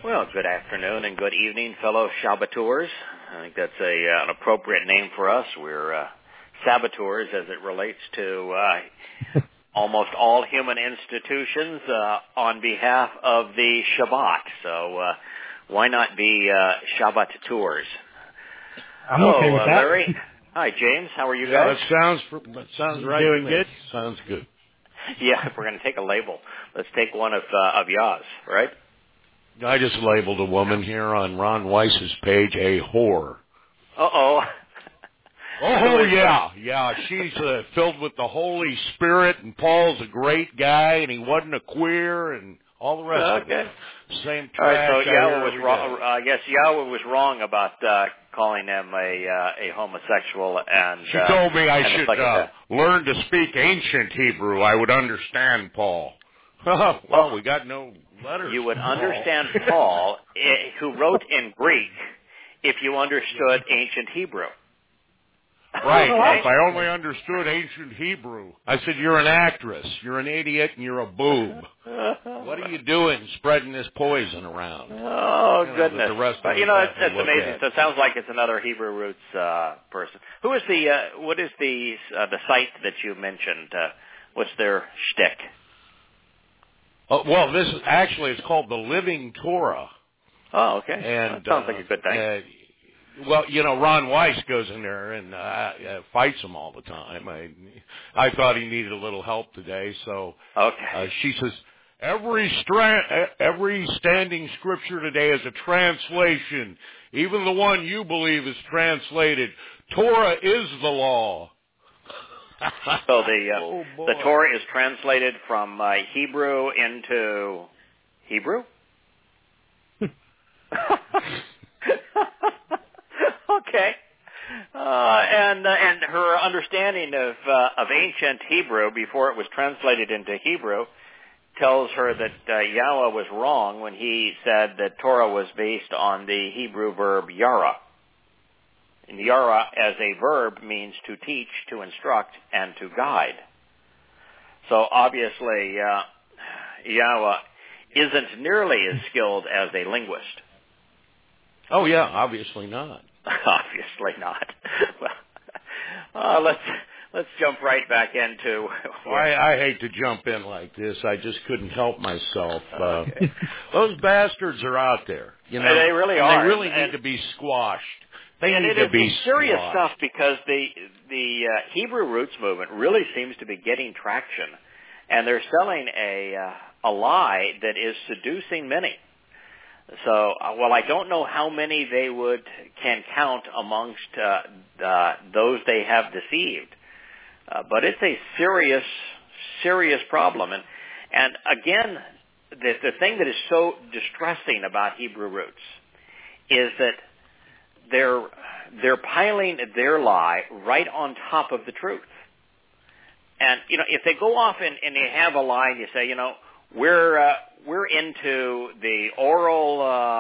Well, good afternoon and good evening, fellow Shabbateurs. I think that's an appropriate name for us. We're saboteurs as it relates to almost all human institutions on behalf of the Shabbat. So why not be Shabbateurs? I'm okay with that. Larry. Hi, James. How are you guys? That sounds right. Doing good. Sounds good. Yeah, if we're going to take a label, let's take one of Yah's, right? I just labeled a woman here on Ron Weiss's page a whore. Uh-oh. Oh, yeah. She's filled with the Holy Spirit, and Paul's a great guy, and he wasn't a queer, and all the rest of it. Same trash. All right, so Yahweh was wrong. I guess Yahweh was wrong about calling him a homosexual. And she told me I should learn to speak ancient Hebrew. I would understand Paul. Well, we got no letters. You would understand Paul, who wrote in Greek, if you understood ancient Hebrew. Right. Okay. If I only understood ancient Hebrew. I said, you're an actress, you're an idiot, and you're a boob. What are you doing spreading this poison around? Oh, goodness. But, that's amazing. So it sounds like it's another Hebrew roots person. Who is what is the site that you mentioned? What's their shtick? Well, this is actually, it's called the Living Torah. Oh, okay. And that sounds like a good thing. Well, Ron Weiss goes in there and fights him all the time. I thought he needed a little help today, so okay. She says, every standing scripture today is a translation. Even the one you believe is translated. Torah is the law. So the Torah is translated from Hebrew into Hebrew? Okay. And her understanding of ancient Hebrew before it was translated into Hebrew tells her that Yahweh was wrong when he said that Torah was based on the Hebrew verb yara. And yara as a verb means to teach, to instruct, and to guide. So obviously Yahweh isn't nearly as skilled as a linguist. Oh yeah, obviously not. Obviously not. Well, let's jump right back into. I hate to jump in like this. I just couldn't help myself. Okay. Those bastards are out there. They really are. They really need to be squashed. They need to be serious squashed. stuff because the Hebrew roots movement really seems to be getting traction, and they're selling a lie that is seducing many. So, I don't know how many they can count amongst those they have deceived, but it's a serious problem. And again, the thing that is so distressing about Hebrew roots is that they're piling their lie right on top of the truth. And if they go off and they have a lie and you say, we're into the oral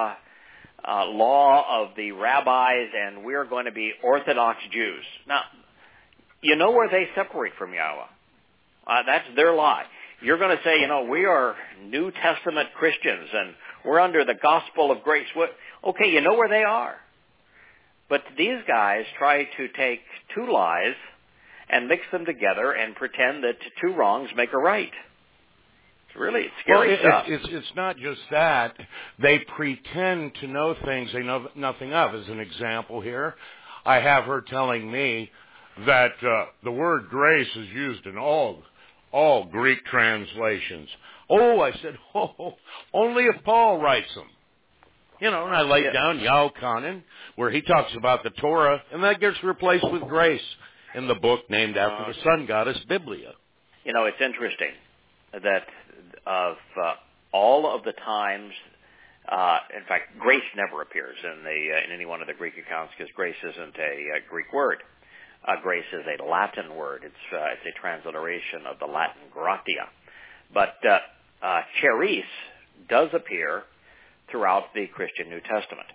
law of the rabbis, and we're going to be Orthodox Jews. Now, you know where they separate from Yahweh. That's their lie. You're going to say, we are New Testament Christians, and we're under the gospel of grace. Okay, you know where they are. But these guys try to take two lies and mix them together and pretend that two wrongs make a right. Really scary stuff. It's not just that. They pretend to know things they know nothing of. As an example here, I have her telling me that the word grace is used in all Greek translations. Oh, I said, only if Paul writes them. And I laid down Yahuchanan, where he talks about the Torah, and that gets replaced with grace in the book named after the sun goddess, Biblia. It's interesting that of all of the times, in fact, grace never appears in any one of the Greek accounts because grace isn't a Greek word. Grace is a Latin word. It's a transliteration of the Latin gratia. But charis does appear throughout the Christian New Testament.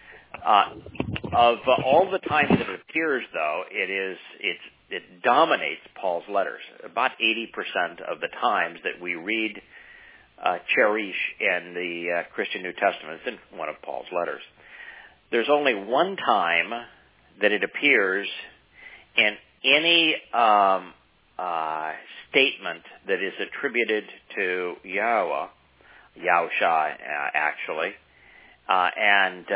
Of all the times that it appears, though, it dominates Paul's letters. About 80% of the times that we read cherish in the Christian New Testament. It's in one of Paul's letters. There's only one time that it appears in any statement that is attributed to Yahweh, Yahusha, actually, and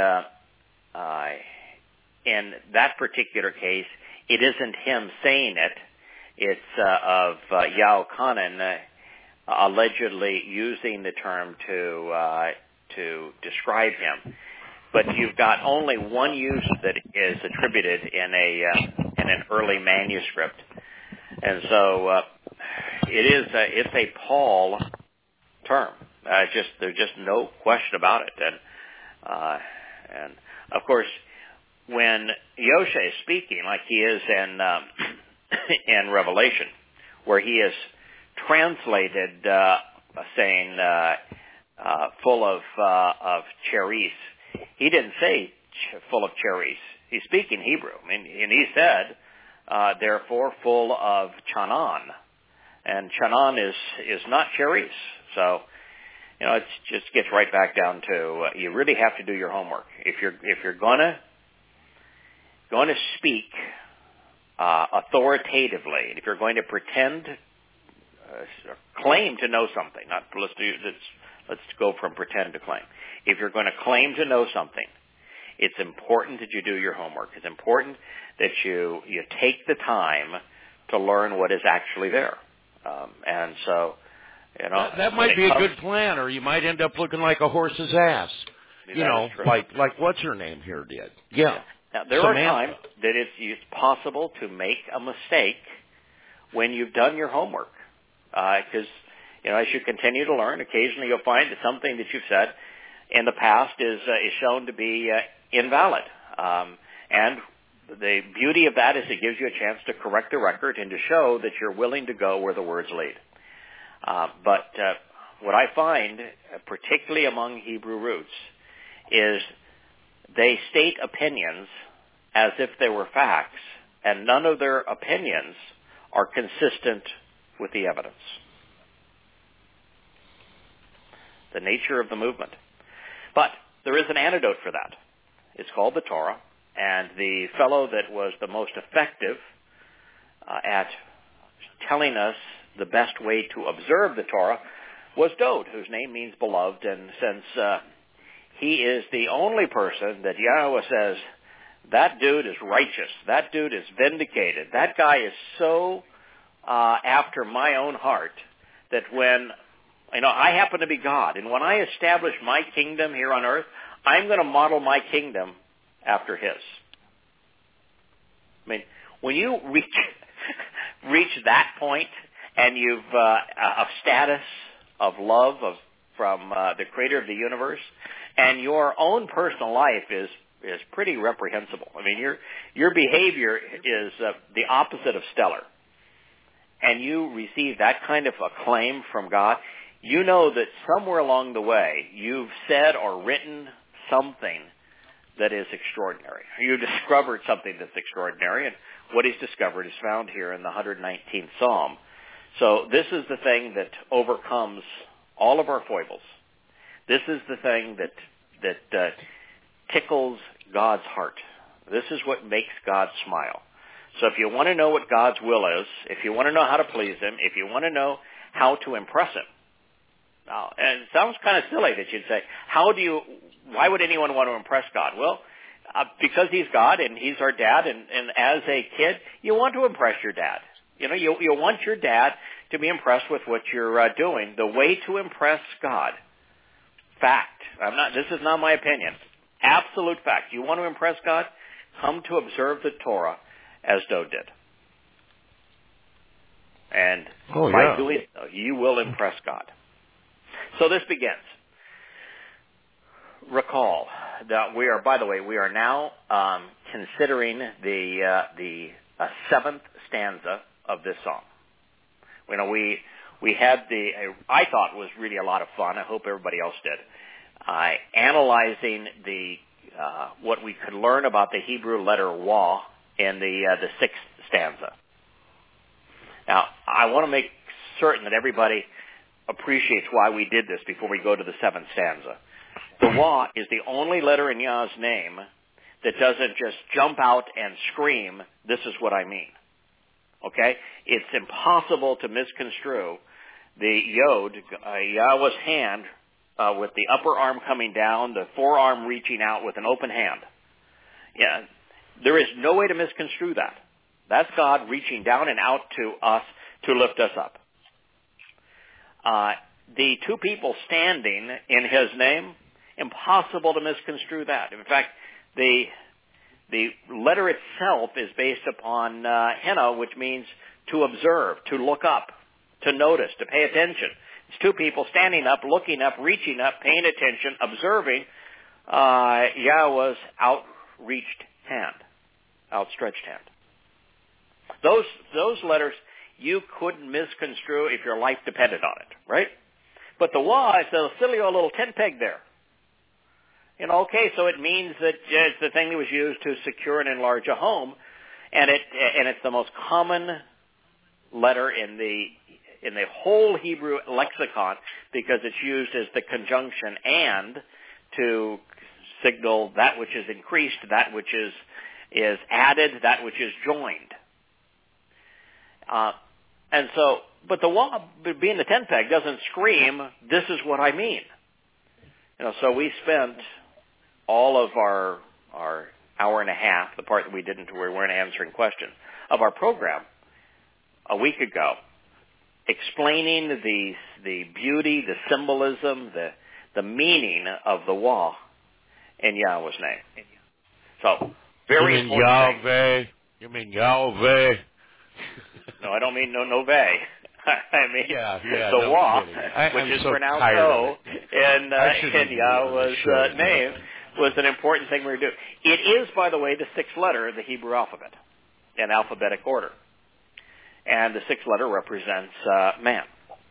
in that particular case, it isn't him saying it. It's of Yahuchanan allegedly using the term to describe him. But you've got only one use that is attributed in an early manuscript, and so it's a Paul term. There's just no question about it, and of course, when Yosha is speaking, like he is in Revelation, where he is translated saying full of charis. He didn't say full of charis. He's speaking Hebrew. I mean, and he said, therefore, full of chanan. And chanan is not charis. So, it just gets right back down to you really have to do your homework. If you're gonna speak authoritatively, if you're going to pretend, claim to know something, let's go from pretend to claim. If you're going to claim to know something, it's important that you do your homework. It's important that you take the time to learn what is actually there. And so, that might be a good plan, or you might end up looking like a horse's ass. Like what's her name here did. Yeah. Now, there are times that it's possible to make a mistake when you've done your homework. Because, as you continue to learn, occasionally you'll find that something that you've said in the past is shown to be invalid. And the beauty of that is it gives you a chance to correct the record and to show that you're willing to go where the words lead. But what I find, particularly among Hebrew roots, is they state opinions as if they were facts, and none of their opinions are consistent with the evidence. The nature of the movement. But there is an antidote for that. It's called the Torah, and the fellow that was the most effective at telling us the best way to observe the Torah was Dode, whose name means beloved, and since he is the only person that Yahweh says, that dude is righteous, that dude is vindicated, that guy is so after my own heart that when, I happen to be God, and when I establish my kingdom here on earth, I'm going to model my kingdom after his. I mean, when you reach that point, and you've of status, of love, from the Creator of the universe, and your own personal life is pretty reprehensible. I mean, your behavior is the opposite of stellar, and you receive that kind of acclaim from God. You know that somewhere along the way you've said or written something that is extraordinary. You discovered something that's extraordinary, and what he's discovered is found here in the 119th Psalm. So this is the thing that overcomes all of our foibles. This is the thing that tickles God's heart. This is what makes God smile. So if you want to know what God's will is, if you want to know how to please him, if you want to know how to impress him, now, and it sounds kind of silly that you'd say, why would anyone want to impress God? Well, because he's God and he's our dad, and as a kid, you want to impress your dad. You want your dad to be impressed with what you're doing. The way to impress God, fact. This is not my opinion. Absolute fact. You want to impress God? Come to observe the Torah as Dode did. And by doing so, you will impress God. So this begins. Recall that we are now considering the seventh stanza of this song. We had I thought was really a lot of fun. I hope everybody else did. Analyzing what we could learn about the Hebrew letter Wah in the sixth stanza. Now, I want to make certain that everybody appreciates why we did this before we go to the seventh stanza. The Wah is the only letter in Yah's name that doesn't just jump out and scream, this is what I mean. Okay? It's impossible to misconstrue the Yod, Yahweh's hand, with the upper arm coming down, the forearm reaching out with an open hand. Yeah, there is no way to misconstrue that. That's God reaching down and out to us to lift us up. The two people standing in His name, impossible to misconstrue that. In fact, the letter itself is based upon Hena, which means to observe, to look up, to notice, to pay attention. It's two people standing up, looking up, reaching up, paying attention, observing Yahweh's outreached hand, outstretched hand. Those letters you couldn't misconstrue if your life depended on it, right? But the Wah, it's a little tent peg there. Okay, so it means that it's the thing that was used to secure and enlarge a home, and it's the most common letter in the whole Hebrew lexicon because it's used as the conjunction and to signal that which is increased, that which is added, that which is joined. But the Wah, being the tent peg, doesn't scream, this is what I mean. So we spent all of our hour and a half, the part that we weren't answering questions, of our program a week ago, explaining the beauty, the symbolism, the meaning of the Wah in Yahweh's name. So, very important thing. You mean Yahweh? No, I don't mean no vey. I mean the Wah, which is pronounced O in Yahweh's name, was an important thing we were doing. It is, by the way, the sixth letter of the Hebrew alphabet in alphabetic order. And the sixth letter represents man.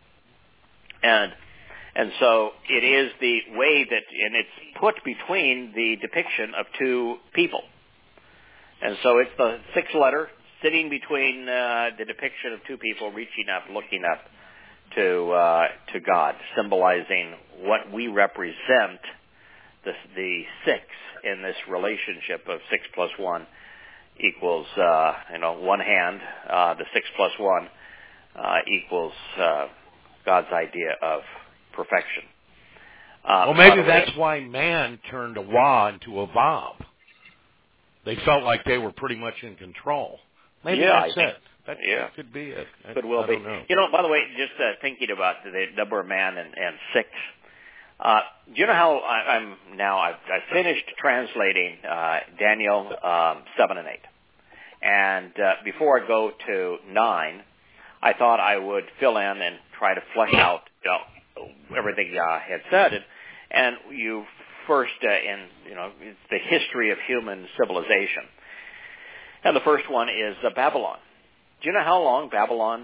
And so it is the way that, and it's put between the depiction of two people. And so it's the sixth letter sitting between the depiction of two people reaching up, looking up to God, symbolizing what we represent, the six in this relationship of 6 plus 1 equals, one hand. The 6 plus 1 equals God's idea of perfection. Well, maybe that's why man turned a Wah into a Vav. They felt like they were pretty much in control. Maybe that's it. That could be it. Could well be. By the way, just thinking about the number of man and six. Do you know how I've finished translating Daniel 7 and 8, and before I go to 9, I thought I would fill in and try to flesh out everything Yah had said, and you first it's the history of human civilization, and the first one is Babylon. Do you know how long Babylon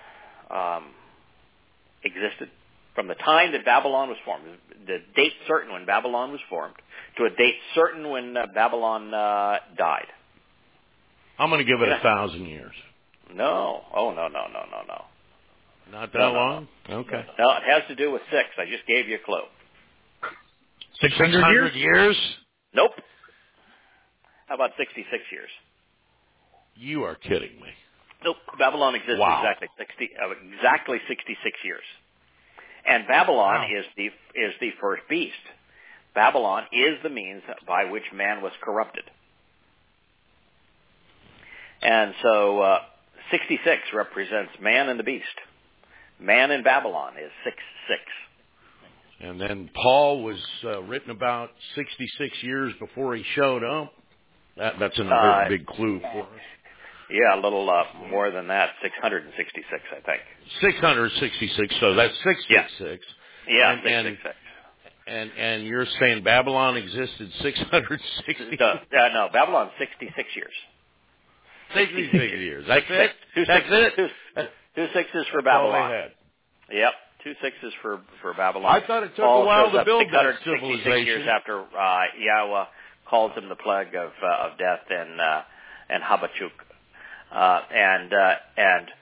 existed? From the time that Babylon was formed, the date certain when Babylon was formed, to a date certain when Babylon died. I'm going to give it 1,000 years. No. Oh, no. Not that long? No. Okay. No, it has to do with 6. I just gave you a clue. 600 years? Nope. How about 66 years? You are kidding me. Nope. Babylon exists exactly 66 years. And Babylon is the first beast. Babylon is the means by which man was corrupted. And so 66 represents man and the beast. Man in Babylon is 666. And then Paul was written about 66 years before he showed up. That's another big clue for us. Yeah, a little more than that, 666, I think. 666, so that's 666. Yeah, 666. And you're saying Babylon existed 660? No, Babylon 66 years. 66 years. That's it? That's it? 2 sixes for Babylon. Yep, 2 sixes for Babylon. I thought it took a while to build that 666 civilization. years after Yahweh calls him the plague of death and Habakkuk. And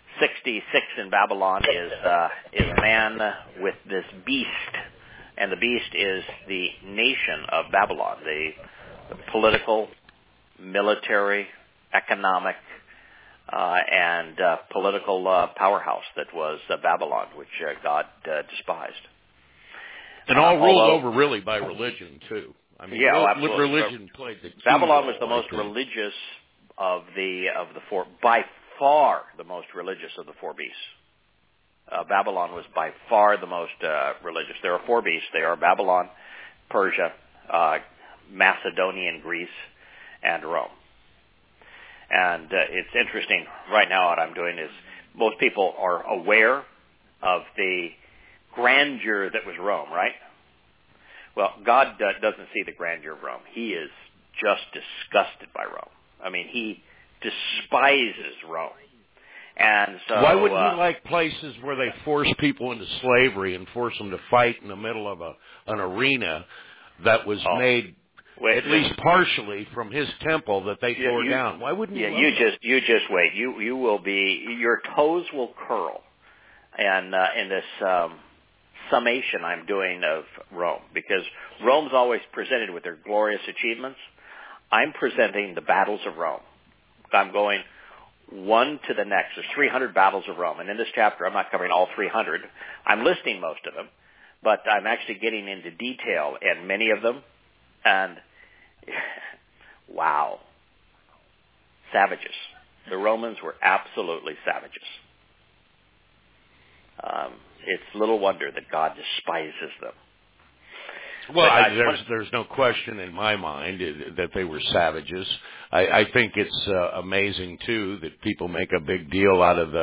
66 in Babylon is man with this beast, and the beast is the nation of Babylon, the political, military, economic, and political powerhouse that was Babylon, which God despised. And all ruled over really by religion too. I mean, absolutely. Religion played the key Babylon role, was the most religious of the four, by far the most religious of the four beasts. Babylon was by far the most religious. There are four beasts. They are Babylon, Persia, Macedonian Greece, and Rome. And it's interesting right now what I'm doing is most people are aware of the grandeur that was Rome, right? Well, God doesn't see the grandeur of Rome. He is just disgusted by Rome. I mean, he despises Rome. And so, why wouldn't he like places where they force people into slavery and force them to fight in the middle of an arena that was made at least partially from his temple that they tore down? Why wouldn't you? You just wait. You will be, your toes will curl, and in this summation I'm doing of Rome, because Rome's always presented with their glorious achievements. I'm presenting the battles of Rome. I'm going one to the next. There's 300 battles of Rome, and in this chapter I'm not covering all 300. I'm listing most of them, but I'm actually getting into detail in many of them, and wow, savages. The Romans were absolutely savages. It's little wonder that God despises them. Well, there's no question in my mind that they were savages. I think it's amazing too that people make a big deal out of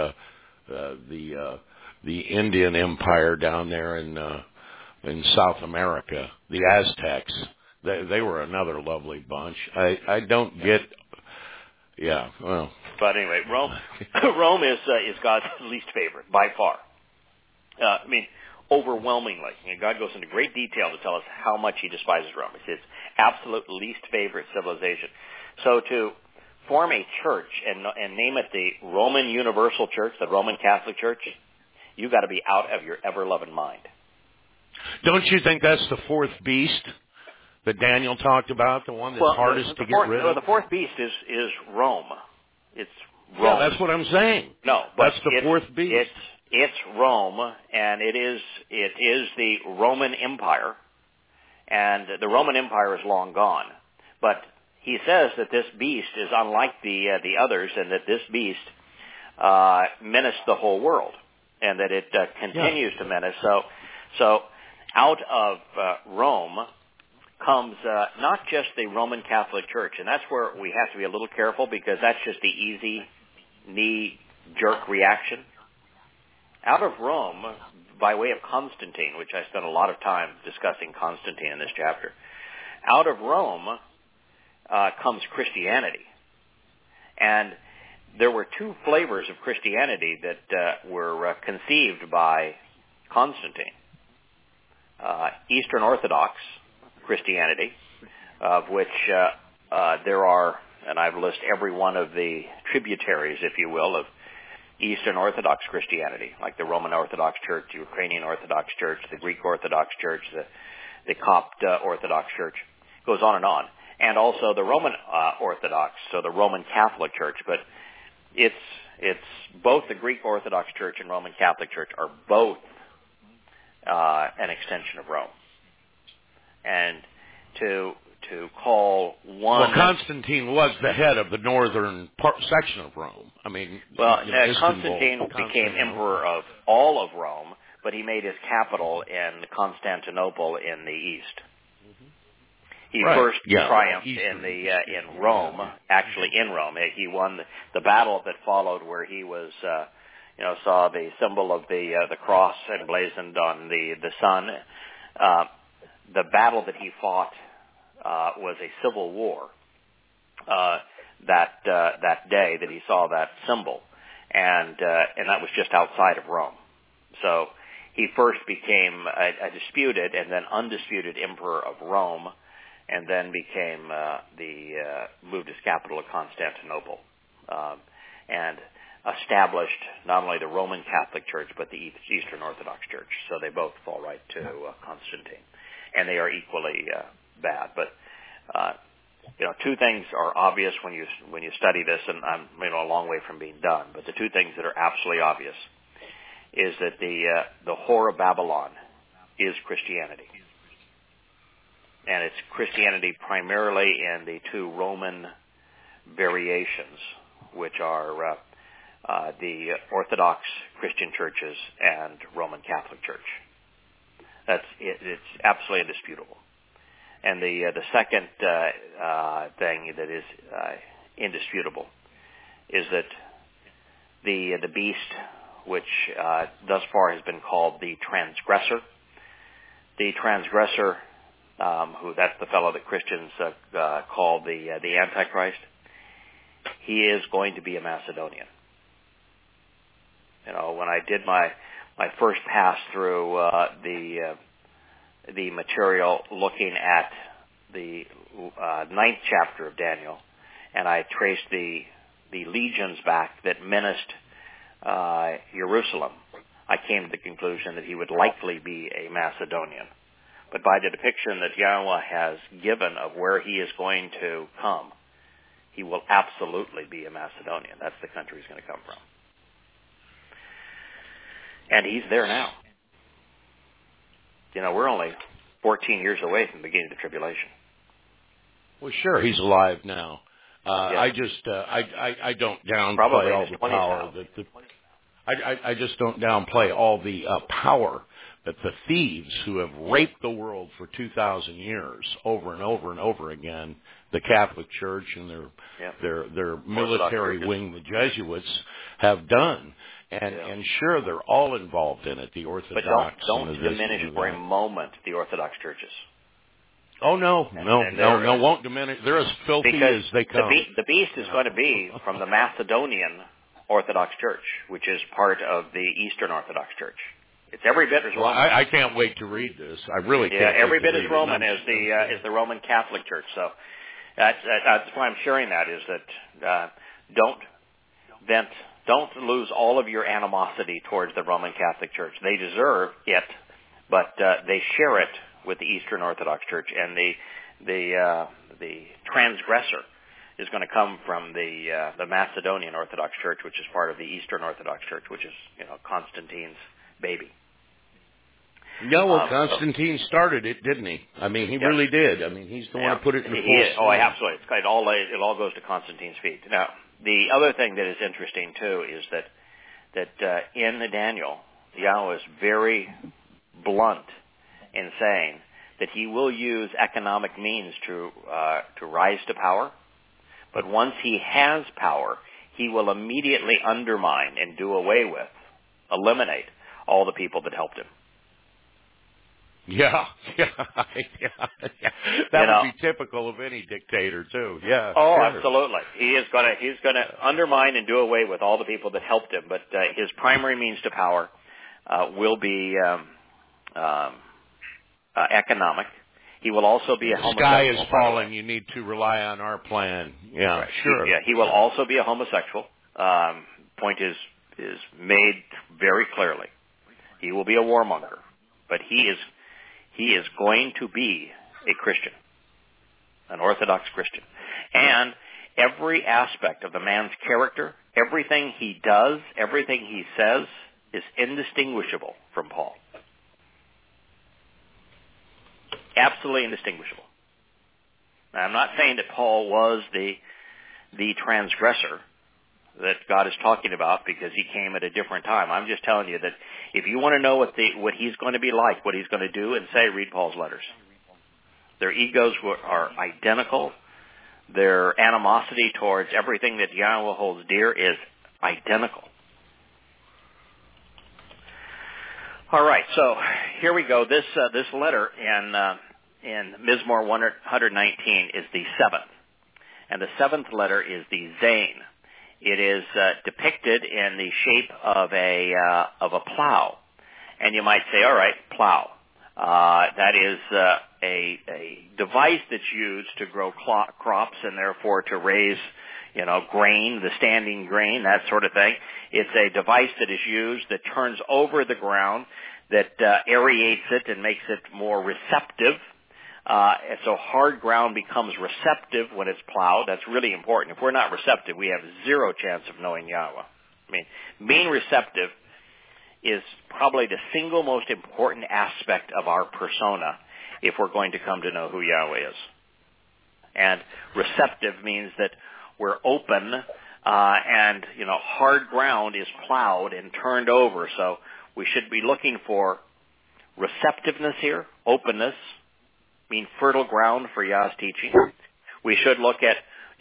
the Indian Empire down there in South America, the Aztecs. They were another lovely bunch. I don't get. Yeah, well. But anyway, Rome is God's least favorite by far. I mean, overwhelmingly. And God goes into great detail to tell us how much he despises Rome. It's his absolute least favorite civilization. So to form a church and name it the Roman Universal Church, the Roman Catholic Church, you've got to be out of your ever-loving mind. Don't you think that's the fourth beast that Daniel talked about, the one that's hardest to get rid of? The fourth beast is Rome. It's Rome. Yeah, that's what I'm saying. No, but that's the fourth beast. It's Rome, and it is the Roman Empire, and the Roman Empire is long gone. But he says that this beast is unlike the others, and that this beast menaced the whole world, and that it continues to menace. So out of Rome comes not just the Roman Catholic Church, and that's where we have to be a little careful, because that's just the easy knee-jerk reaction. Out of Rome, by way of Constantine, which I spent a lot of time discussing Constantine in this chapter, out of Rome comes Christianity. And there were two flavors of Christianity that were conceived by Constantine. Eastern Orthodox Christianity, of which there are, and I've listed every one of the tributaries, if you will, of Eastern Orthodox Christianity, like the Roman Orthodox Church, the Ukrainian Orthodox Church, the Greek Orthodox Church, the Copt Orthodox Church, goes on, and also the Roman Orthodox, so the Roman Catholic Church. But it's both the Greek Orthodox Church and Roman Catholic Church are both an extension of Rome, and to call one. Well, Constantine was the head of the northern section of Rome. I mean, Constantine became emperor of all of Rome, but he made his capital in Constantinople in the east. He first triumphed in Rome, actually in Rome. He won the battle that followed, where he was, saw the symbol of the cross emblazoned on the sun. The battle that he fought was a civil war that day that he saw that symbol, and that was just outside of Rome. So he first became a disputed and then undisputed emperor of Rome, and then became moved his capital to Constantinople. And established not only the Roman Catholic Church but the Eastern Orthodox Church. So they both fall right to Constantine, and they are equally bad. But two things are obvious when you study this, and I'm a long way from being done. But the two things that are absolutely obvious is that the whore of Babylon is Christianity, and it's Christianity primarily in the two Roman variations, which are the Orthodox Christian churches and Roman Catholic Church. That's it. It's absolutely indisputable. And the second thing that is indisputable is that the beast, which thus far has been called the transgressor, who that's the fellow that Christians call the Antichrist, he is going to be a Macedonian. When I did my first pass through the material looking at the 9th chapter of Daniel, and I traced the legions back that menaced Jerusalem, I came to the conclusion that he would likely be a Macedonian. But by the depiction that Yahweh has given of where he is going to come, he will absolutely be a Macedonian. That's the country he's going to come from. And he's there now. We're only 14 years away from the beginning of the tribulation. Well, sure, he's alive now. Yes. I don't downplay all the power I just don't downplay all the power that the thieves who have raped the world for 2,000 years over and over and over again, the Catholic Church and their military wing, the Jesuits, have done. And sure, they're all involved in it, the Orthodox. But don't diminish for a moment the Orthodox churches. Oh, no, won't diminish. They're as filthy as they come. The beast is going to be from the Macedonian Orthodox Church, which is part of the Eastern Orthodox Church. It's every bit as Roman. Well, I can't wait to read this. I really can't. Yeah, every bit as Roman as the Roman Catholic Church. So that's why I'm sharing that, is that don't lose all of your animosity towards the Roman Catholic Church. They deserve it, but they share it with the Eastern Orthodox Church, and the transgressor is going to come from the Macedonian Orthodox Church, which is part of the Eastern Orthodox Church, which is Constantine's baby. Yeah, well, Constantine started it, didn't he? I mean, he really did. I mean, he's the one who put it in the full swing. Oh, absolutely. It all goes to Constantine's feet. Now, the other thing that is interesting too is that in Daniel, Yahweh is very blunt in saying that he will use economic means to rise to power, but once he has power, he will immediately undermine and do away with, eliminate all the people that helped him. Yeah. That would be typical of any dictator too. Yeah. Oh, sure. Absolutely. He's going to undermine and do away with all the people that helped him. But his primary means to power will be economic. He will also be a homosexual. The sky is falling. You need to rely on our plan. Yeah, right. Sure. He will also be a homosexual. Point is made very clearly. He will be a warmonger, but he is going to be a Christian, an Orthodox Christian. And every aspect of the man's character, everything he does, everything he says is indistinguishable from Paul. Absolutely indistinguishable. Now, I'm not saying that Paul was the transgressor that God is talking about because he came at a different time. I'm just telling you that if you want to know what he's going to be like, what he's going to do and say, read Paul's letters. Their egos are identical. Their animosity towards everything that Yahweh holds dear is identical. All right, so here we go. This letter in Mizmor 119 is the seventh, and the seventh letter is the Zain. It is depicted in the shape of a plow, and you might say, all right, plow. That is a device that's used to grow crops and therefore to raise, grain, the standing grain, that sort of thing. It's a device that is used that turns over the ground, that aerates it and makes it more receptive. So hard ground becomes receptive when it's plowed. That's really important. If we're not receptive, we have zero chance of knowing Yahweh. I mean, being receptive is probably the single most important aspect of our persona if we're going to come to know who Yahweh is. And receptive means that we're open, and, hard ground is plowed and turned over. So we should be looking for receptiveness here, openness, mean fertile ground for Yah's teaching. We should look at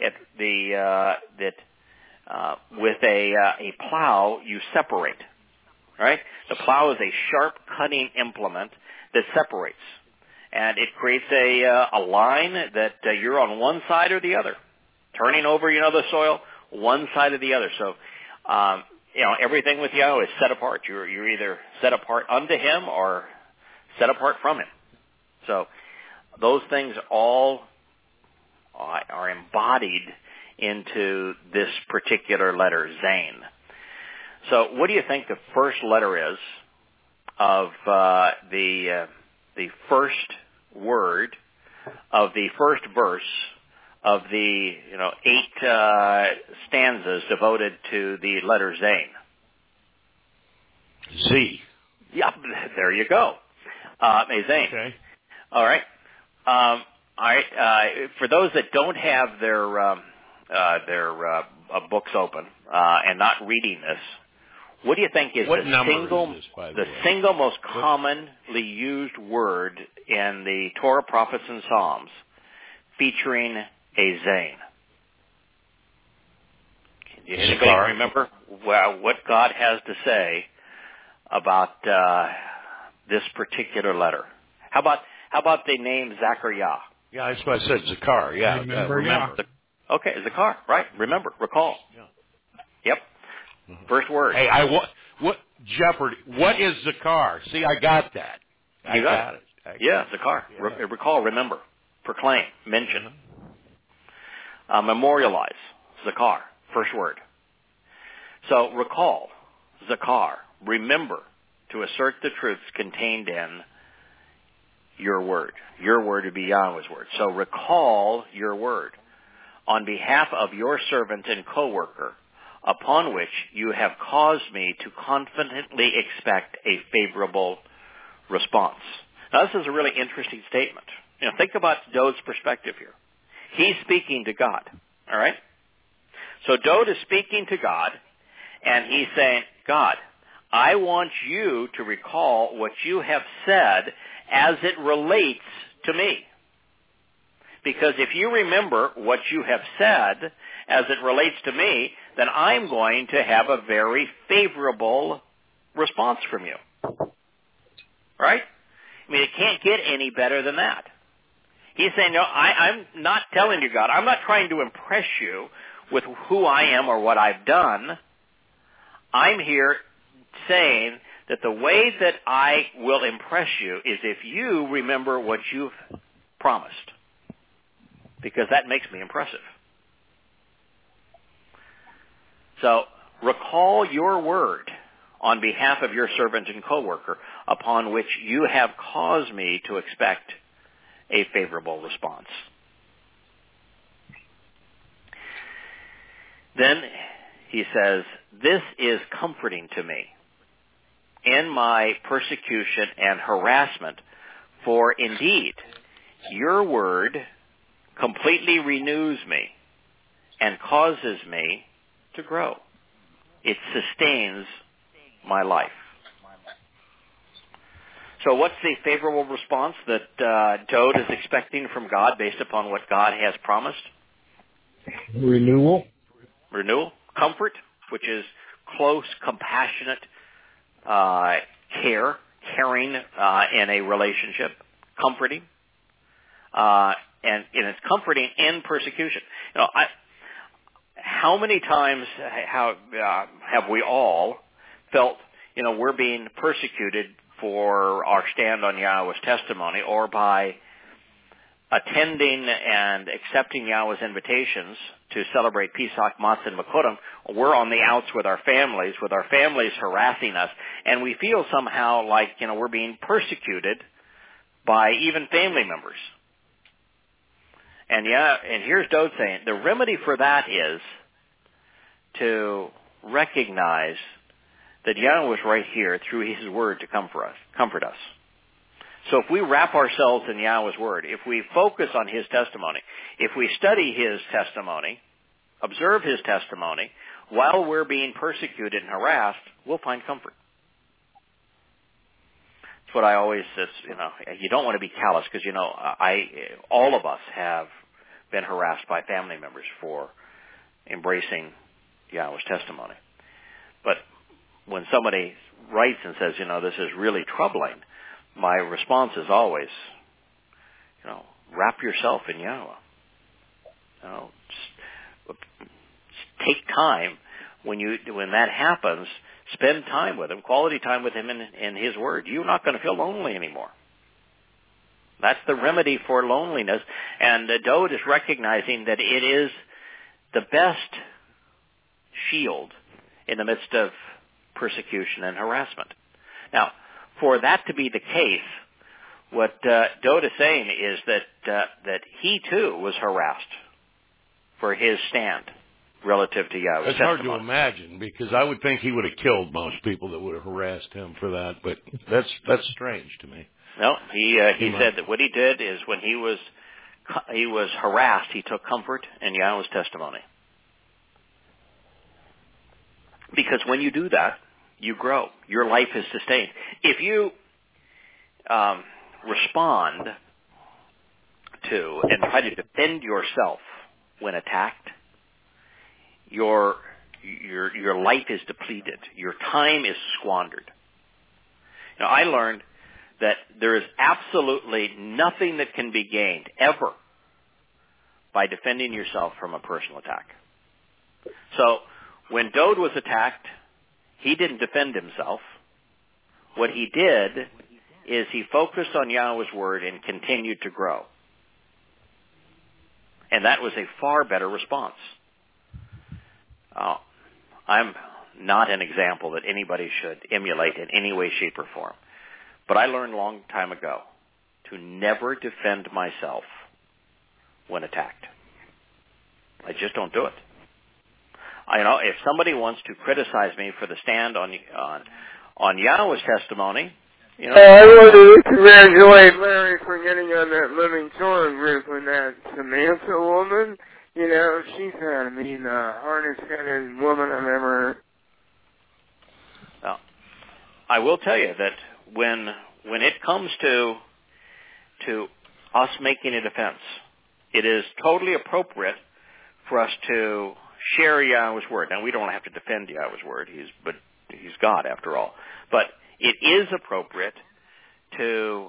with a plow you separate, right? The plow is a sharp cutting implement that separates, and it creates a line that you're on one side or the other, turning over the soil one side or the other. So everything with Yahweh is set apart. You're either set apart unto Him or set apart from Him. So those things all are embodied into this particular letter, Zain. So what do you think the first letter is of the first word of the first verse of the 8 stanzas devoted to the letter Zain? Z. Yep, there you go. Zain. Okay. All right. All right. For those that don't have their books open and not reading this, what do you think is the single most commonly used word in the Torah, Prophets, and Psalms featuring a Zain? Can anybody remember what God has to say about this particular letter? How about the name Zachariah? Yeah, that's what I said, Zakar. Yeah, remember. Okay, Zakar, right? Remember, recall. Yeah. Yep. First word. Hey, what Jeopardy? What is Zakar? See, I got that. I got it. Zakar. Yeah. Recall, remember, proclaim, mention, memorialize. Zakar. First word. So recall, Zakar, remember, to assert the truths contained in your word. Your word would be Yahweh's word. So recall your word on behalf of your servant and co-worker, upon which you have caused me to confidently expect a favorable response. Now, this is a really interesting statement. Think about Dode's perspective here. He's speaking to God, all right? So Dode is speaking to God, and he's saying, God, I want you to recall what you have said as it relates to me. Because if you remember what you have said as it relates to me, then I'm going to have a very favorable response from you. Right? I mean, it can't get any better than that. He's saying, no, I'm not telling you, God. I'm not trying to impress you with who I am or what I've done. I'm here saying that the way that I will impress you is if you remember what you've promised. Because that makes me impressive. So, recall your word on behalf of your servant and co-worker, upon which you have caused me to expect a favorable response. Then he says, this is comforting to me in my persecution and harassment, for indeed your word completely renews me and causes me to grow. It sustains my life. So what's the favorable response that Dode is expecting from God based upon what God has promised? Renewal. Comfort, which is close, compassionate caring in a relationship. Comforting. And it's comforting in persecution. How many times have we all felt, we're being persecuted for our stand on Yahweh's testimony, or by attending and accepting Yahweh's invitations to celebrate Pesach, Matzah, and Makodim, we're on the outs with our families harassing us, and we feel somehow like, we're being persecuted by even family members. And here's Dode saying, the remedy for that is to recognize that Yahweh was right here through His Word to comfort us. So if we wrap ourselves in Yahweh's Word, if we focus on His testimony, if we study His testimony, observe His testimony, while we're being persecuted and harassed, we'll find comfort. That's what I always says, you don't want to be callous because, all of us have been harassed by family members for embracing Yahweh's testimony. But when somebody writes and says, this is really troubling, my response is always, wrap yourself in Yahweh. Just take time when that happens. Spend time with Him, quality time with Him in His Word. You're not going to feel lonely anymore. That's the remedy for loneliness. And Dode is recognizing that it is the best shield in the midst of persecution and harassment. Now, for that to be the case, what Dode is saying is that he too was harassed for his stand relative to Yahweh's It's testimony. hard to imagine, because I would think he would have killed most people that would have harassed him for that, but that's strange to me. No, he said that what he did is when he was harassed, he took comfort in Yahweh's testimony. Because when you do that, you grow. Your life is sustained. If you respond to and try to defend yourself when attacked, your life is depleted. Your time is squandered. I learned that there is absolutely nothing that can be gained ever by defending yourself from a personal attack. So when Dode was attacked, he didn't defend himself. What he did is he focused on Yahweh's Word and continued to grow. And that was a far better response. I'm not an example that anybody should emulate in any way, shape, or form. But I learned a long time ago to never defend myself when attacked. I just don't do it. If somebody wants to criticize me for the stand on Yahweh's testimony, I want to congratulate Larry for getting on that Living Torah group with that Samantha woman. She's had the hardest-headed woman I've ever heard. Now, I will tell you that when it comes to us making a defense, it is totally appropriate for us to share Yahweh's Word. Now, we don't have to defend Yahweh's Word. He's God, after all. But it is appropriate to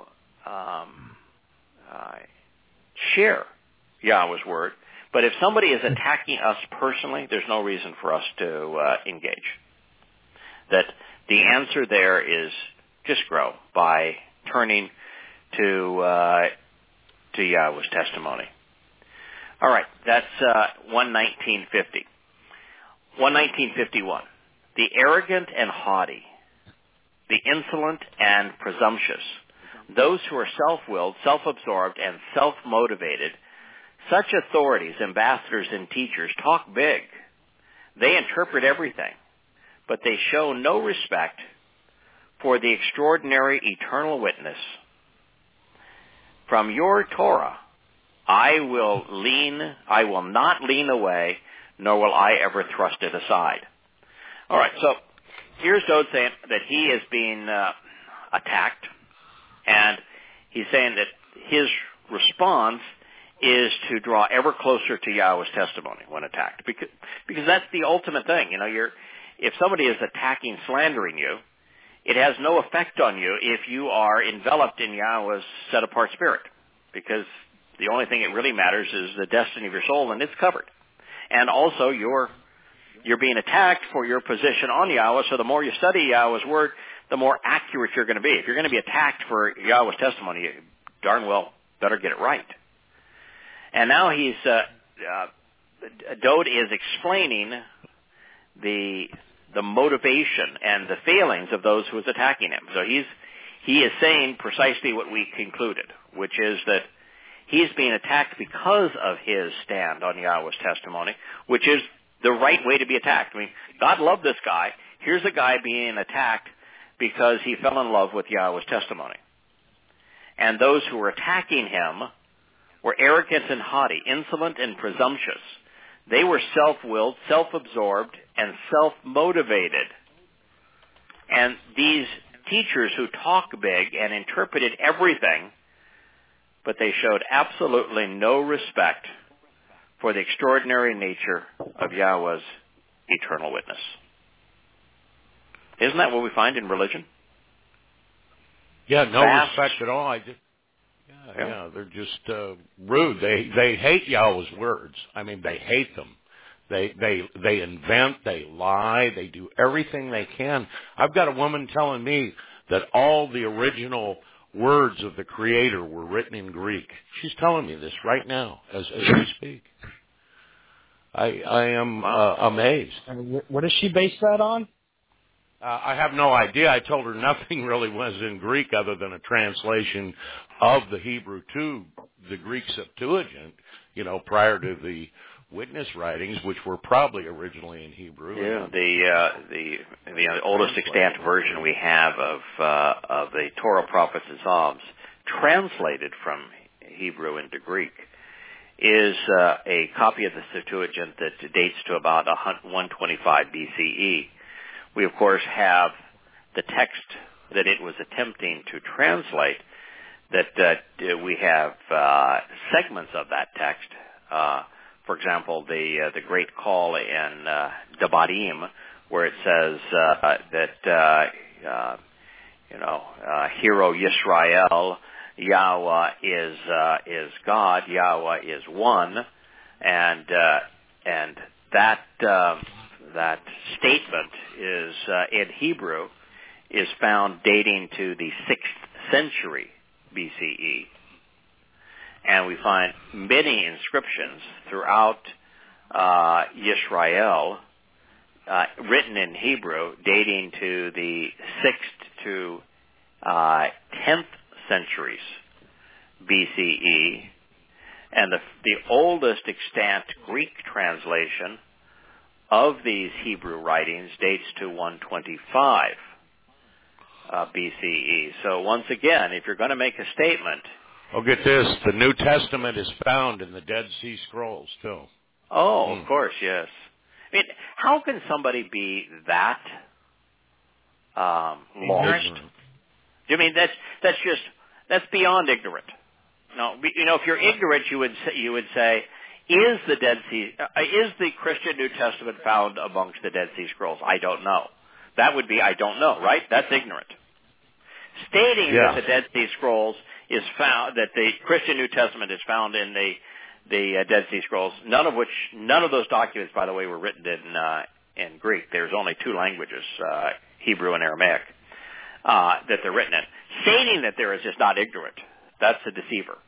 share Yahweh's Word. But if somebody is attacking us personally, there's no reason for us to engage. That the answer there is just grow by turning to Yahweh's testimony. All right, that's 11950. 11951. The arrogant and haughty, the insolent and presumptuous, those who are self-willed, self-absorbed, and self-motivated, such authorities, ambassadors, and teachers talk big. They interpret everything, but they show no respect for the extraordinary eternal witness. From your Torah, I will not lean away, nor will I ever thrust it aside. All right, so here's Dode saying that he is being attacked, and he's saying that his response is to draw ever closer to Yahweh's testimony when attacked, because that's the ultimate thing. If somebody is attacking, slandering you, it has no effect on you if you are enveloped in Yahweh's set-apart spirit, because the only thing that really matters is the destiny of your soul, and it's covered. And also, you're being attacked for your position on Yahweh, so the more you study Yahweh's Word, the more accurate you're going to be. If you're going to be attacked for Yahweh's testimony, you darn well better get it right. And now Dowd is explaining the motivation and the failings of those who was attacking him. So he is saying precisely what we concluded, which is that he's being attacked because of his stand on Yahweh's testimony, which is the right way to be attacked. I mean, God loved this guy. Here's a guy being attacked because he fell in love with Yahweh's testimony. And those who were attacking him were arrogant and haughty, insolent and presumptuous. They were self-willed, self-absorbed, and self-motivated. And these teachers who talk big and interpreted everything, but they showed absolutely no respect for the extraordinary nature of Yahweh's eternal witness. Isn't that what we find in religion? Yeah, no respect at all. Yeah, they're just rude. They hate Yahweh's words. I mean, they hate them. They invent, they lie, they do everything they can. I've got a woman telling me that all the original words of the Creator were written in Greek. She's telling me this right now as we speak. I am amazed. And what does she base that on? I have no idea. I told her nothing really was in Greek other than a translation of the Hebrew to the Greek Septuagint, prior to the witness writings, which were probably originally in Hebrew. Yeah, the oldest extant version we have of the Torah, Prophets, and Psalms, translated from Hebrew into Greek, is a copy of the Septuagint that dates to about 125 BCE. We, of course, have the text that it was attempting to translate, that we have segments of that text. For example, the great call in Devarim, where it says Hear, O Yisrael, Yahweh is God, Yahweh is one, and that statement is in Hebrew is found dating to the 6th century BCE. And we find many inscriptions throughout Yisrael written in Hebrew dating to the 6th to 10th centuries BCE. And the oldest extant Greek translation of these Hebrew writings dates to 125 BCE. So once again, if you're going to make a statement... Oh, get this. The New Testament is found in the Dead Sea Scrolls, too. Oh, of course, yes. I mean, how can somebody be that lost? I mean, that's beyond ignorant. No, if you're ignorant, you would say, is the Christian New Testament found amongst the Dead Sea Scrolls? I don't know. That would be, I don't know, right? That's ignorant. Stating that the Dead Sea Scrolls is found, that the Christian New Testament is found in the Dead Sea Scrolls, none of those documents, by the way, were written in Greek. There's only two languages, Hebrew and Aramaic, that they're written in. Stating that there is just not ignorant. That's a deceiver.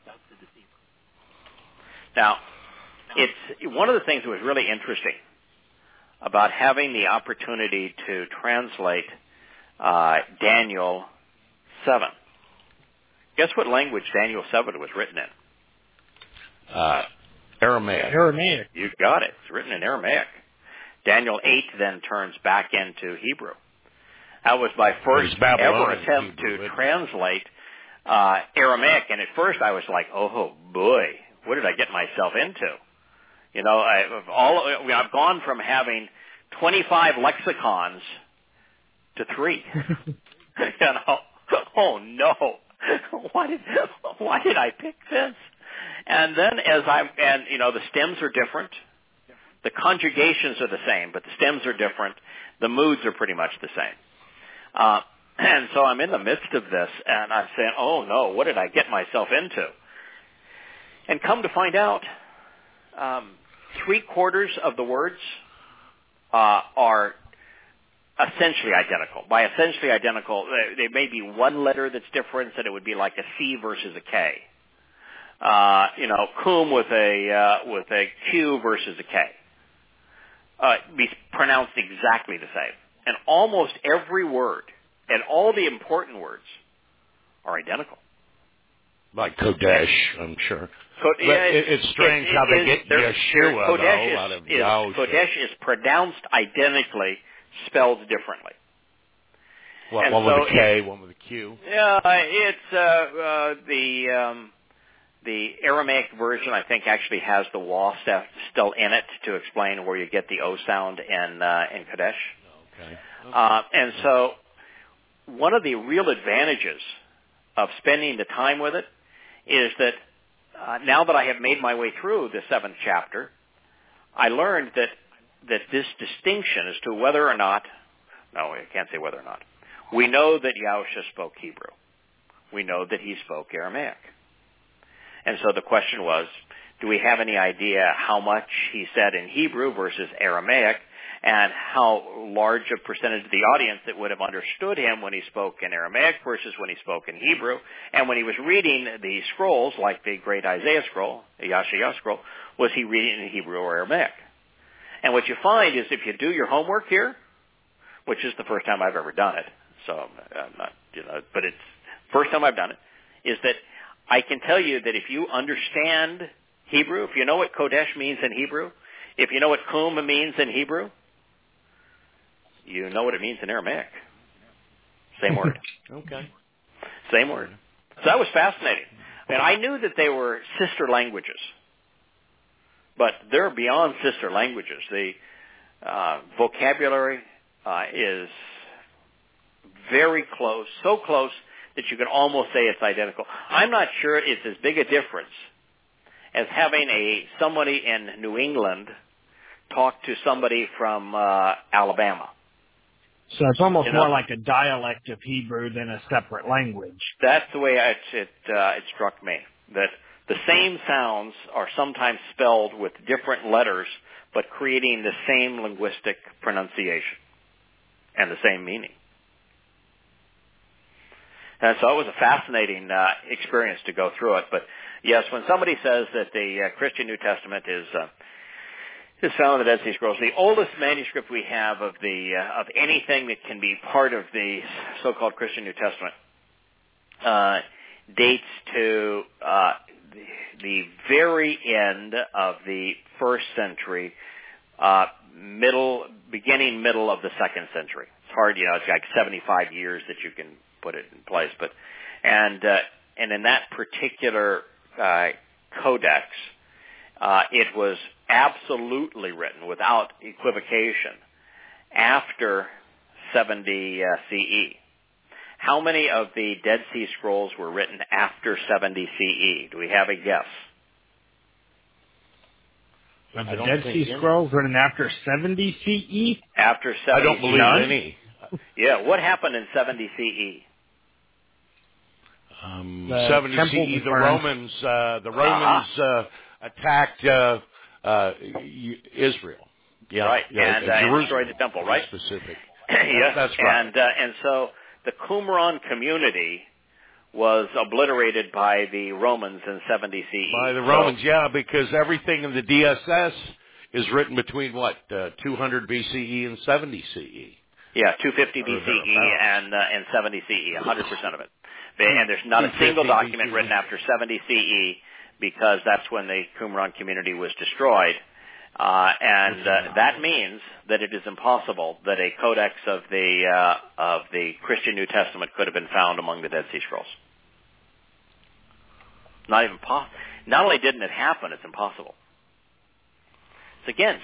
Now, it's one of the things that was really interesting about having the opportunity to translate Daniel 7. Guess what language Daniel 7 was written in? Aramaic. Aramaic. You got it. It's written in Aramaic. Daniel 8 then turns back into Hebrew. That was my first ever attempt to translate Aramaic, and at first I was like, oh boy, what did I get myself into? I've gone from having 25 lexicons to 3. Oh no. Why did I pick this? And then the stems are different. The conjugations are the same, but the stems are different. The moods are pretty much the same. And so I'm in the midst of this, and I'm saying, oh no, what did I get myself into? And come to find out, 3/4 of the words are essentially identical. By essentially identical, there may be one letter that's different, and it would be like a C versus a K. Kum with a Q versus a K. Be pronounced exactly the same. And almost every word and all the important words are identical. Like Kodesh, I'm sure. Yeah, it's strange how they get Yeshua, Kodesh out of Yahusha. Kodesh is pronounced identically, spelled differently. One with a K, one with a Q. Yeah, it's the Aramaic version, I think, actually has the waw still in it to explain where you get the O sound in Kodesh. Okay. And so one of the real advantages of spending the time with it is that now that I have made my way through the 7th chapter, I learned that this distinction as to whether or not, no, I can't say whether or not, we know that Yahusha spoke Hebrew. We know that he spoke Aramaic. And so the question was, do we have any idea how much he said in Hebrew versus Aramaic, and how large a percentage of the audience that would have understood him when he spoke in Aramaic versus when he spoke in Hebrew, and when he was reading the scrolls, like the great Isaiah scroll, the Yasha'yah scroll, was he reading in Hebrew or Aramaic? And what you find is if you do your homework here, which is the first time I've ever done it, so I'm not, but it's first time I've done it, is that I can tell you that if you understand Hebrew, if you know what Kodesh means in Hebrew, if you know what Kum means in Hebrew, you know what it means in Aramaic. Same word. Okay. Same word. So that was fascinating. And I knew that they were sister languages, but they're beyond sister languages. The vocabulary is very close, so close that you can almost say it's identical. I'm not sure it's as big a difference as having somebody in New England talk to somebody from Alabama. So it's almost more like a dialect of Hebrew than a separate language. That's the way it struck me, that the same sounds are sometimes spelled with different letters, but creating the same linguistic pronunciation and the same meaning. And so it was a fascinating experience to go through it. But yes, when somebody says that the Christian New Testament is found in the Dead Sea Scrolls, the oldest manuscript we have of anything that can be part of the so-called Christian New Testament dates to the very end of the 1st century, middle of the 2nd century. It's hard, it's like 75 years that you can put it in place, but and in that particular codex, it was absolutely written without equivocation after 70 CE. How many of the Dead Sea Scrolls were written after 70 CE? Do we have a guess? The Dead Sea Scrolls written after 70 CE? After 70 I don't believe any. Yeah, what happened in 70 CE? 70 CE, the Romans attacked Israel. Yeah, right, yeah, and destroyed the temple, right? Specific. Yes, that's right. And so the Qumran community was obliterated by the Romans in 70 CE. By the Romans, yeah, because everything in the DSS is written between 200 BCE and 70 CE. Yeah, 250 BCE and 70 CE, 100% of it. And there's not a single document written after 70 CE because that's when the Qumran community was destroyed. And that means that it is impossible that a codex of the Christian New Testament could have been found among the Dead Sea Scrolls. Not even possible. Not only didn't it happen, it's impossible. So again,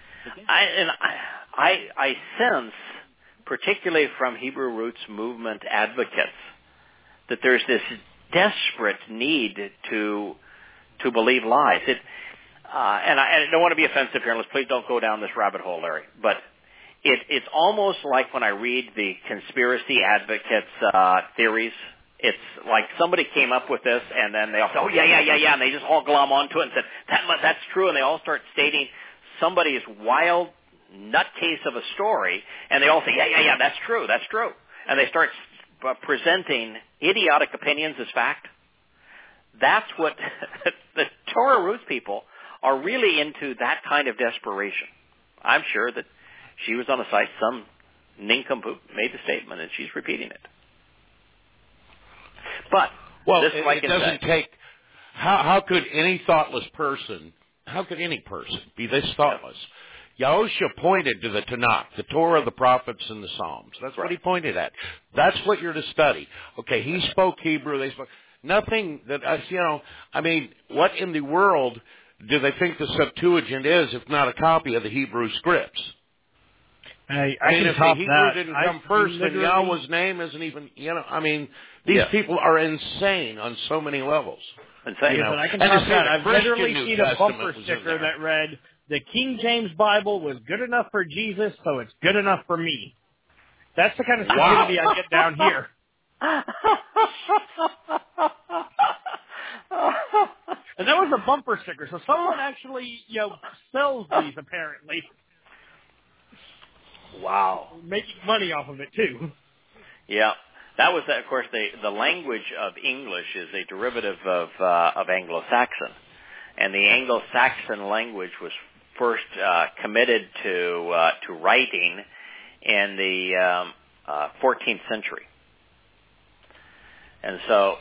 I sense, particularly from Hebrew Roots movement advocates, that there's this desperate need to believe lies. And I don't want to be offensive here. Please don't go down this rabbit hole, Larry. But it's almost like when I read the conspiracy advocates' theories. It's like somebody came up with this, and then they all say, "Oh yeah," and they just all glom onto it and said, "That's true," and they all start stating somebody's wild nutcase of a story, and they all say, "Yeah, that's true," and they start presenting idiotic opinions as fact. that's what the Torah roots people are really into, that kind of desperation. I'm sure that she was on the site, some nincompoop made the statement, and she's repeating it. But this it doesn't take. How could any person be this thoughtless? Yahushua pointed to the Tanakh, the Torah, the prophets, and the Psalms. That's what he pointed at. That's what you're to study. Okay, he spoke Hebrew. They spoke nothing that what in the world do they think the Septuagint is, if not a copy of the Hebrew scripts? I mean, can if top the Hebrew that. didn't come first, then Yahweh's name isn't even, these people are insane on so many levels. Insane. But I can top that. I've literally seen a bumper sticker that read, "The King James Bible was good enough for Jesus, so it's good enough for me." That's the kind of stupidity I get down here. And that was a bumper sticker, so someone actually, sells these apparently. Wow. Making money off of it too. Yeah. That was, of course, the language of English is a derivative of Anglo-Saxon. And the Anglo-Saxon language was first committed to writing in the 14th century. And so,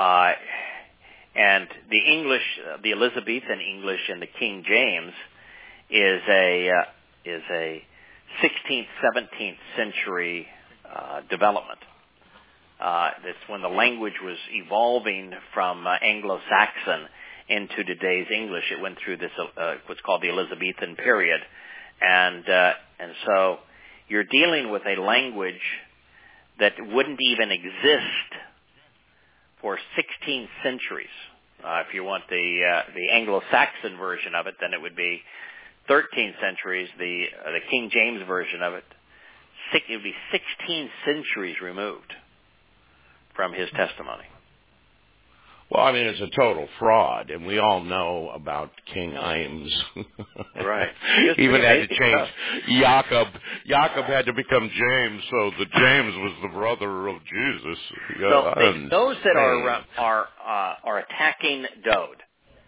and the English, the Elizabethan English in the King James is a 16th, 17th century development. That's when the language was evolving from Anglo-Saxon into today's English. It went through this what's called the Elizabethan period, and so you're dealing with a language that wouldn't even exist for 16 centuries. If you want the Anglo-Saxon version of it, then it would be 13 centuries. The King James version of it, it would be 16 centuries removed from his testimony. Well, I mean, it's a total fraud, and we all know about King Imes. Right. Even had to change. Jacob had to become James, so the James was the brother of Jesus. So those that are attacking Dowd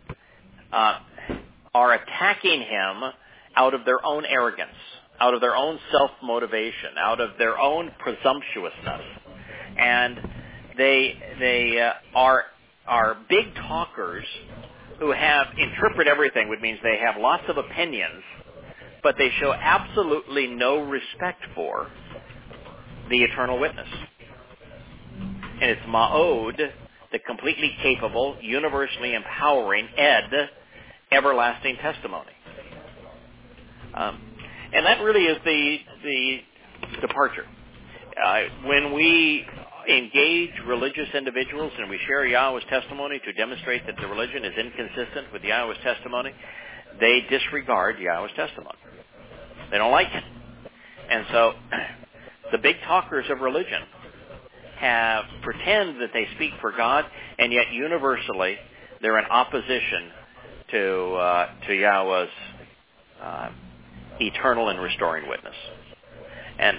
are attacking him out of their own arrogance, out of their own self-motivation, out of their own presumptuousness, and they are big talkers who interpret everything, which means they have lots of opinions, but they show absolutely no respect for the eternal witness. And it's Ma'od, the completely capable, universally empowering everlasting testimony. And that really is the departure. When we engage religious individuals and we share Yahweh's testimony to demonstrate that the religion is inconsistent with Yahweh's testimony, they disregard Yahweh's testimony. They don't like it. And so the big talkers of religion pretend that they speak for God, and yet universally they're in opposition to Yahweh's eternal and restoring witness. And,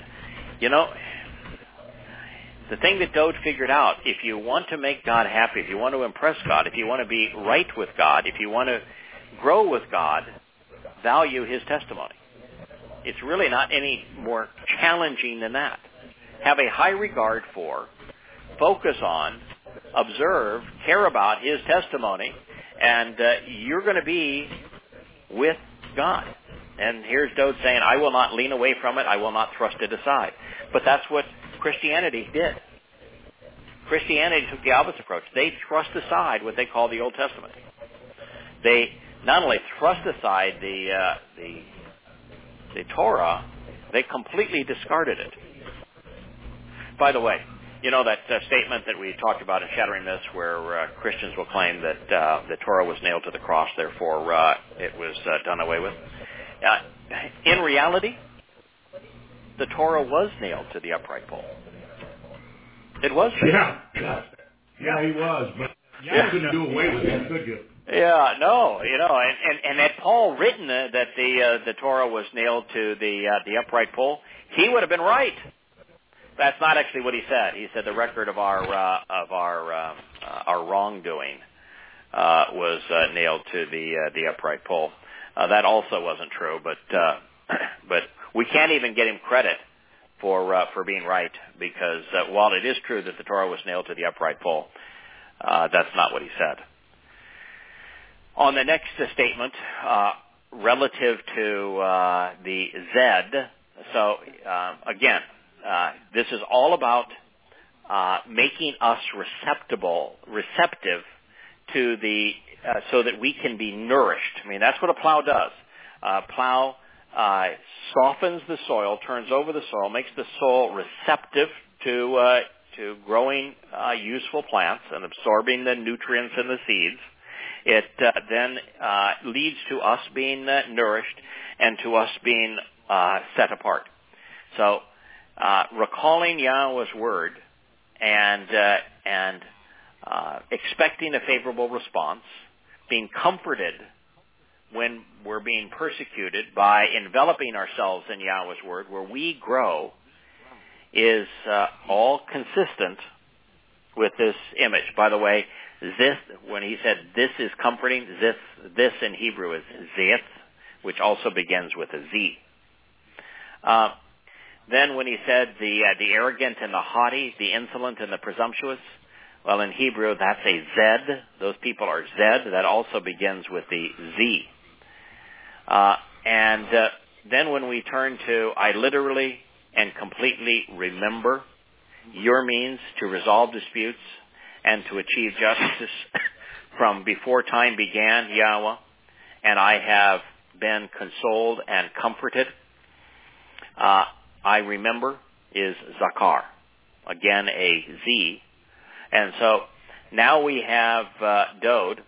the thing that Dowd figured out, if you want to make God happy, if you want to impress God, if you want to be right with God, if you want to grow with God, value his testimony. It's really not any more challenging than that. Have a high regard for, focus on, observe, care about his testimony, and you're going to be with God. And here's Dowd saying, I will not lean away from it, I will not thrust it aside. But that's what Christianity did. Christianity took the opposite approach. They thrust aside what they call the Old Testament. They not only thrust aside the Torah, they completely discarded it. By the way, that statement that we talked about in Shattering Myths, where Christians will claim that the Torah was nailed to the cross, therefore it was done away with. In reality, the Torah was nailed to the upright pole. It was there. Yeah, he was, but you couldn't do away with him, could you? Yeah, no, and had Paul written that the Torah was nailed to the upright pole, he would have been right. That's not actually what he said. He said the record of our wrongdoing was nailed to the upright pole. That also wasn't true, but we can't even get him credit for being right, because while it is true that the Torah was nailed to the upright pole, that's not what he said. On the next statement, relative to the Zed, so again, this is all about making us receptive to the, so that we can be nourished. I mean, that's what a plow does. Plow softens the soil, turns over the soil, makes the soil receptive to growing useful plants and absorbing the nutrients in the seeds. It then leads to us being nourished and to us being set apart. So recalling Yahweh's word and expecting a favorable response, being comforted when we're being persecuted by enveloping ourselves in Yahweh's word, where we grow, is all consistent with this image. By the way, this, when he said this is comforting, this in Hebrew is zith, which also begins with a Z. Then when he said the arrogant and the haughty, the insolent and the presumptuous, well, in Hebrew that's a Zed. Those people are Zed. That also begins with the Z. And then when we turn to, I literally and completely remember your means to resolve disputes and to achieve justice from before time began, Yahweh, and I have been consoled and comforted. I remember is Zakar, again a Z. And so now we have Dode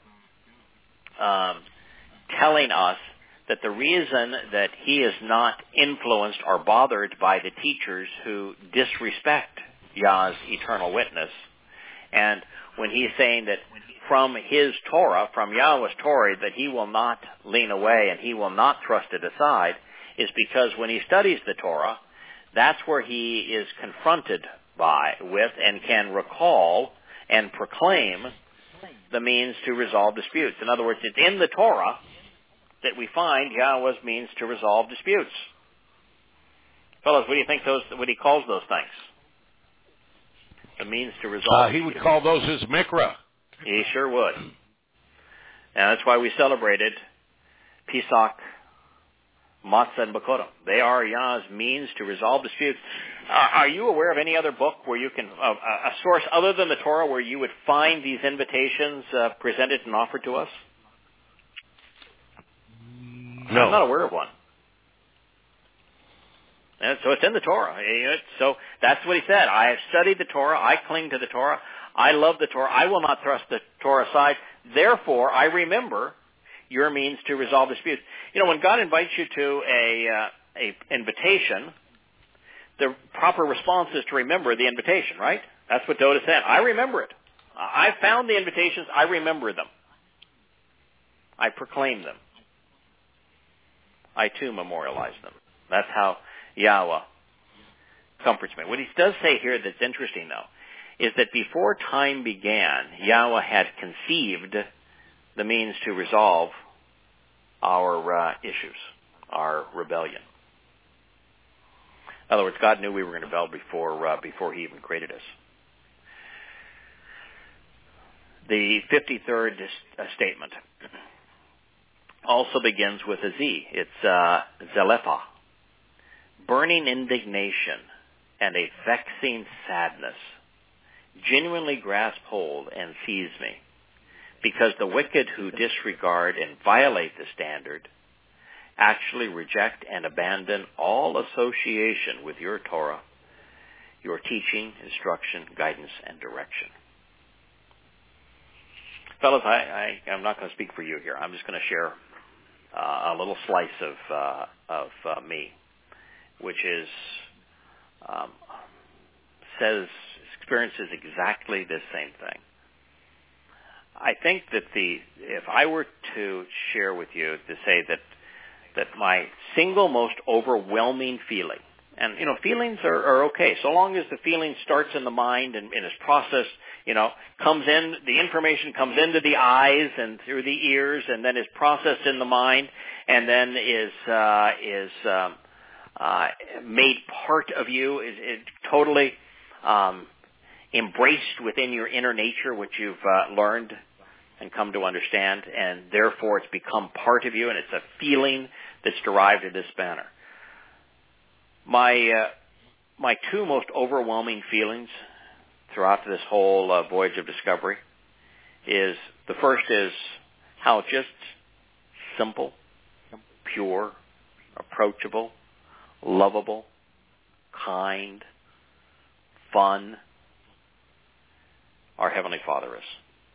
telling us that the reason that he is not influenced or bothered by the teachers who disrespect Yah's eternal witness, and when he's saying that from his Torah, from Yahweh's Torah, that he will not lean away and he will not thrust it aside, is because when he studies the Torah, that's where he is confronted with and can recall and proclaim the means to resolve disputes. In other words, it's in the Torah that we find Yahweh's means to resolve disputes. Fellas, what do you think what he calls those things? The means to resolve he would call those his mikra. He sure would. And that's why we celebrated Pesach, Matzah, and Bakodim. They are Yah's means to resolve disputes. Are you aware of any other book where you can, a source other than the Torah, where you would find these invitations presented and offered to us? No. I'm not aware of one. And so it's in the Torah. So that's what he said. I have studied the Torah. I cling to the Torah. I love the Torah. I will not thrust the Torah aside. Therefore, I remember your means to resolve disputes. You know, when God invites you to a invitation, the proper response is to remember the invitation, right? That's what Dode said. I remember it. I found the invitations. I remember them. I proclaim them. I, too, memorialize them. That's how Yahweh comforts me. What he does say here that's interesting, though, is that before time began, Yahweh had conceived the means to resolve our issues, our rebellion. In other words, God knew we were going to rebel before he even created us. The 53rd statement also begins with a Z. It's Zelepha. Burning indignation and a vexing sadness genuinely grasp hold and seize me, because the wicked who disregard and violate the standard actually reject and abandon all association with your Torah, your teaching, instruction, guidance, and direction. Fellas, I'm not going to speak for you here. I'm just going to share a little slice of me, which is experiences exactly this same thing. I think that if I were to share with you to say that my single most overwhelming feeling, And, feelings are okay. So long as the feeling starts in the mind and is processed, comes in, the information comes into the eyes and through the ears and then is processed in the mind and then is made part of you, is totally embraced within your inner nature, which you've learned and come to understand, and therefore it's become part of you, and it's a feeling that's derived in this manner. My two most overwhelming feelings throughout this whole voyage of discovery is, the first is how just simple, pure, approachable, lovable, kind, fun our Heavenly Father is.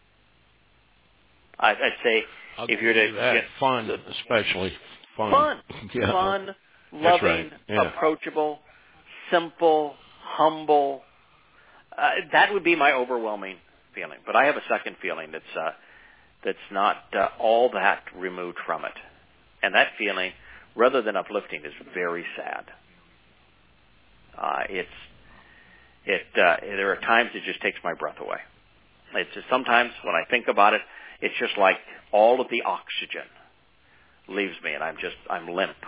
I'd say if you're to get fun, especially fun, yeah. Fun, loving, right. Yeah. approachable, simple, humble. That would be my overwhelming feeling. But I have a second feeling that's not all that removed from it, and that feeling, rather than uplifting, is very sad. There are times it just takes my breath away. It's just, sometimes when I think about it, it's just like all of the oxygen leaves me, and I'm limp.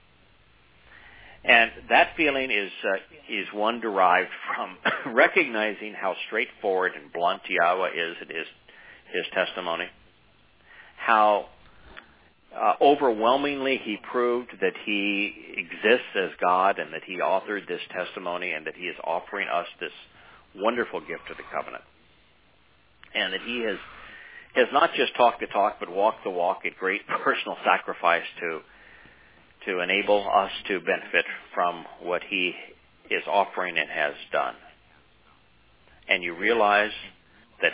And that feeling is one derived from recognizing how straightforward and blunt Yahweh is in his testimony, how overwhelmingly he proved that he exists as God and that he authored this testimony and that he is offering us this wonderful gift of the covenant. And that he has not just talked the talk, but walked the walk at great personal sacrifice to enable us to benefit from what he is offering and has done. And you realize that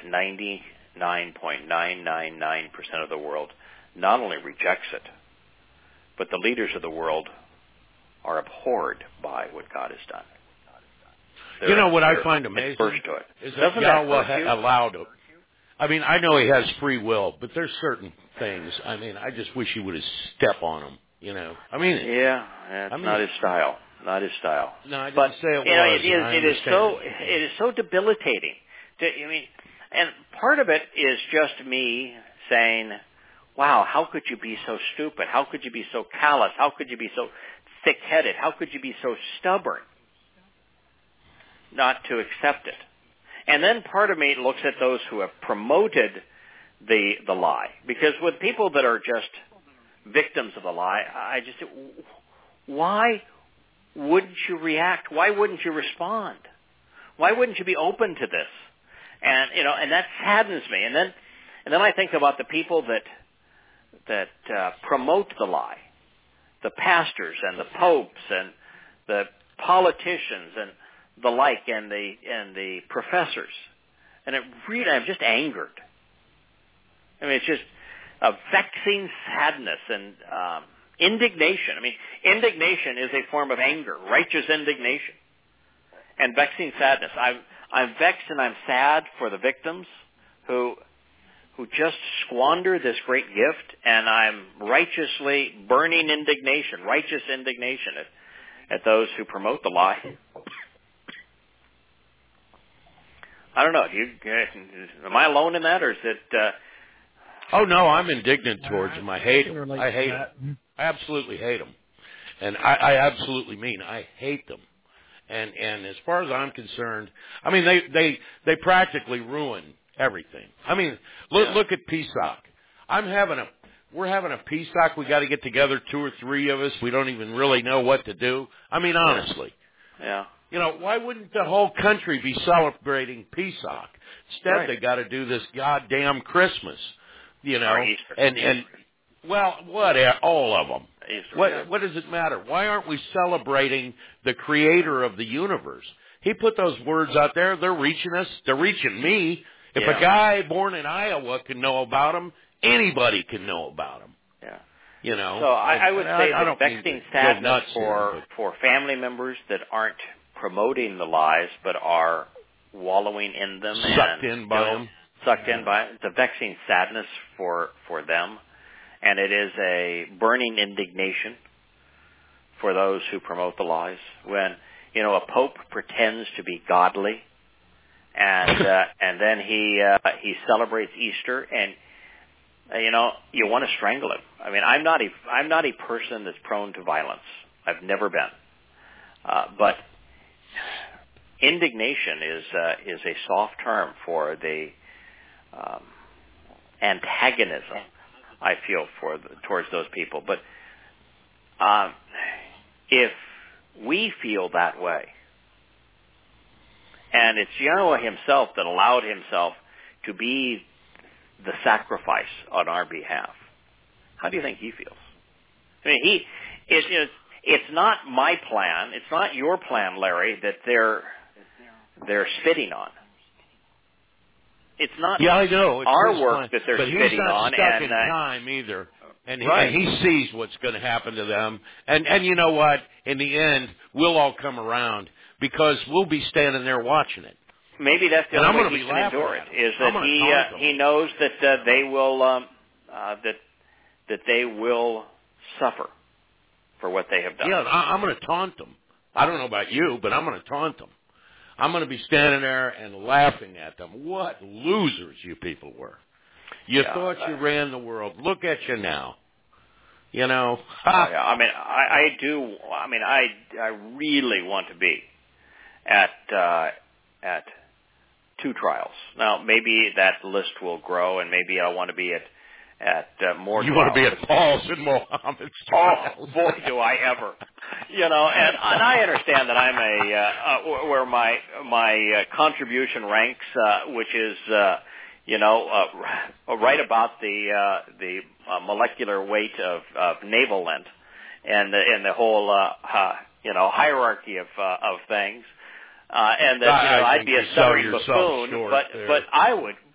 99.999% of the world not only rejects it, but the leaders of the world are abhorred by what God has done. What I find amazing is that Yahweh allowed it. I mean, I know he has free will, but there's certain things. I mean, I just wish he would have stepped on them. I mean, not his style. Not his style. No, I didn't say it was. It is so debilitating. And part of it is just me saying, wow, how could you be so stupid? How could you be so callous? How could you be so thick-headed? How could you be so stubborn not to accept it? And then part of me looks at those who have promoted the lie. Because with people that are just victims of the lie, I just say, why wouldn't you react? Why wouldn't you respond? Why wouldn't you be open to this? And and that saddens me. And then I think about the people that promote the lie, the pastors and the popes and the politicians and the like, and the professors. And I'm just angered. I mean, it's just a vexing sadness and indignation. I mean, indignation is a form of anger, righteous indignation, and vexing sadness. I'm vexed and I'm sad for the victims who just squander this great gift, and I'm righteously burning indignation, righteous indignation at those who promote the lie. I don't know. Am I alone in that, or is it? Oh no, I'm indignant towards them. I hate them. I hate them. I absolutely hate them, and I absolutely mean I hate them. And as far as I'm concerned, I mean they practically ruin everything. I mean, look at PSOC. We're having a PSOC. We got to get together, 2 or 3 of us. We don't even really know what to do. I mean, honestly. Yeah. Why wouldn't the whole country be celebrating PSOC? Instead, they got to do this goddamn Christmas. Or Easter. And all of them. Easter, what does it matter? Why aren't we celebrating the creator of the universe? He put those words out there. They're reaching us. They're reaching me. If a guy born in Iowa can know about him, anybody can know about him. Yeah. So I would say that vexing sadness for family members that aren't promoting the lies but are wallowing in them, sucked in by them. It's a vexing sadness for them, and it is a burning indignation for those who promote the lies. When, a pope pretends to be godly, and then he celebrates Easter, and you want to strangle him. I mean, I'm not a person that's prone to violence. I've never been, but indignation is a soft term for the antagonism I feel towards those people. But if we feel that way, and it's Yahweh himself that allowed himself to be the sacrifice on our behalf, how do you think he feels? I mean, it's not my plan, it's not your plan, Larry, that they're spitting on. It's not I know. It's our plan, work that they're spitting on. But he's not stuck in time either. And he sees what's going to happen to them. And you know what? In the end, we'll all come around because we'll be standing there watching it. Maybe that's the only way he can endure it, is that he knows that they will that they will suffer for what they have done. Yeah, I'm going to taunt them. I don't know about you, but I'm going to taunt them. I'm going to be standing there and laughing at them. What losers you people were. You thought you ran the world. Look at you now. I mean, I do. I mean, I really want to be at 2 trials. Now, maybe that list will grow, and maybe I want to be at more trials. You want to be at Paul's and Mohammed's trials. Oh, boy, do I ever. And I understand that I'm where my contribution ranks, which is, right about the molecular weight of naval length and the whole, hierarchy of things. And that, I'd be a stuttering buffoon, but I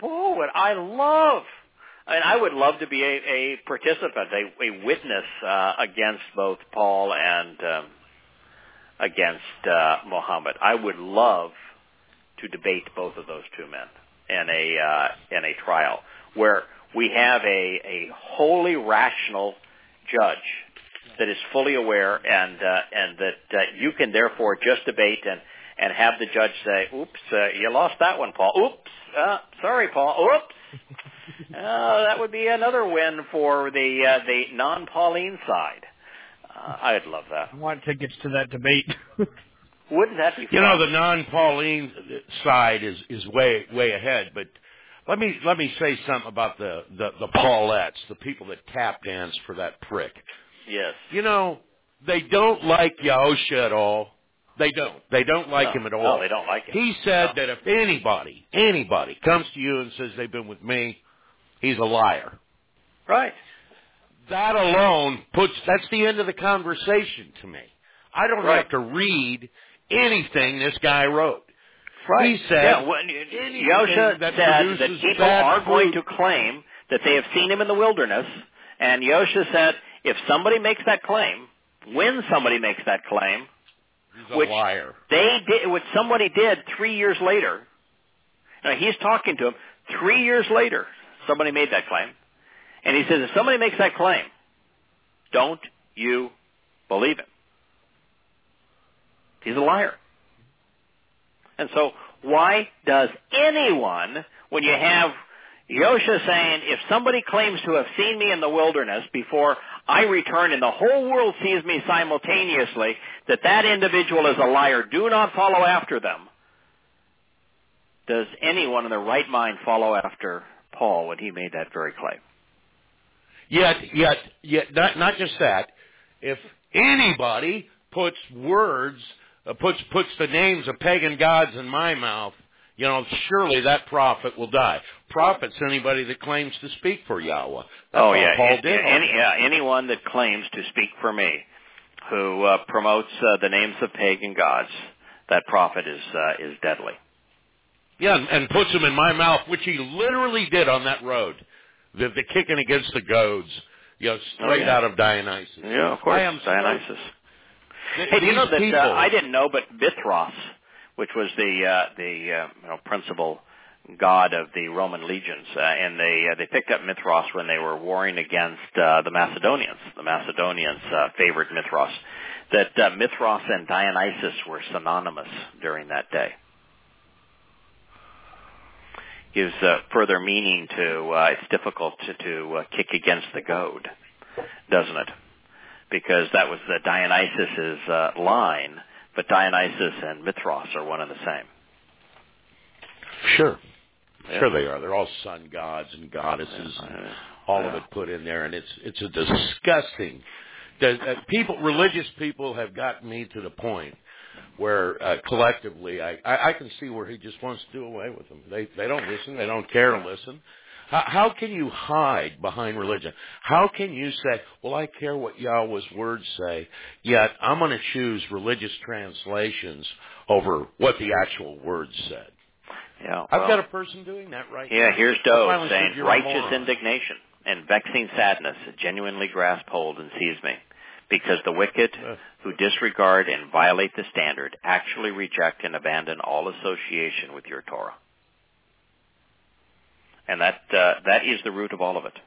would love to be a participant, a witness against both Paul and against Muhammad. I would love to debate both of those two men in a trial where we have a wholly rational judge that is fully aware and that you can therefore just debate and have the judge say, "Oops, you lost that one, Paul. Oops, sorry, Paul. Oops." That would be another win for the non-Pauline side. I'd love that. I want tickets to that debate. Wouldn't that be fun? The non-Pauline side is way ahead. But let me say something about the Paulettes, the people that tap dance for that prick. Yes. They don't like Yahusha at all. They don't like him at all. No, they don't like him. He said that if anybody comes to you and says they've been with me, he's a liar. Right. That alone that's the end of the conversation to me. I don't have to read anything this guy wrote. Right. He said, Yahusha said that people are going to claim that they have seen him in the wilderness, and Yahusha said if somebody makes that claim, when somebody makes that claim, he's a liar. Which somebody did 3 years later. Now, he's talking to him 3 years later. Somebody made that claim. And he says, if somebody makes that claim, don't you believe him. He's a liar. And so why does anyone, when you have Yahusha saying, if somebody claims to have seen me in the wilderness before I return and the whole world sees me simultaneously, that individual is a liar, do not follow after them. Does anyone in their right mind follow after Paul when he made that very claim? Yet, not just that. If anybody puts the names of pagan gods in my mouth, surely that prophet will die. Prophet's anybody that claims to speak for Yahweh. That's all Paul did. Anyone that claims to speak for me, who promotes the names of pagan gods, that prophet is deadly. Yeah, and puts them in my mouth, which he literally did on that road. The kicking against the goads, straight out of Dionysus. Yeah, of course, Dionysus. Hey, do you know that I didn't know, but Mithras, which was the principal god of the Roman legions, and they picked up Mithras when they were warring against the Macedonians. The Macedonians favored Mithras. that Mithras and Dionysus were synonymous during that day. Gives further meaning to it's difficult to kick against the goad, doesn't it? Because that was the Dionysus's line, but Dionysus and Mithras are one and the same. Sure. Yeah. Sure they are. They're all sun gods and goddesses, and all of it put in there, and it's a disgusting. Religious people have gotten me to the point where collectively I can see where he just wants to do away with them. They don't listen. They don't care to listen. How can you hide behind religion? How can you say, well, I care what Yahweh's words say, yet I'm going to choose religious translations over what the actual words said? Yeah, I've got a person doing that right now. Yeah, here's Doe saying, righteous indignation and vexing sadness genuinely grasp hold and seize me, because the wicked who disregard and violate the standard actually reject and abandon all association with your Torah. And that is the root of all of it.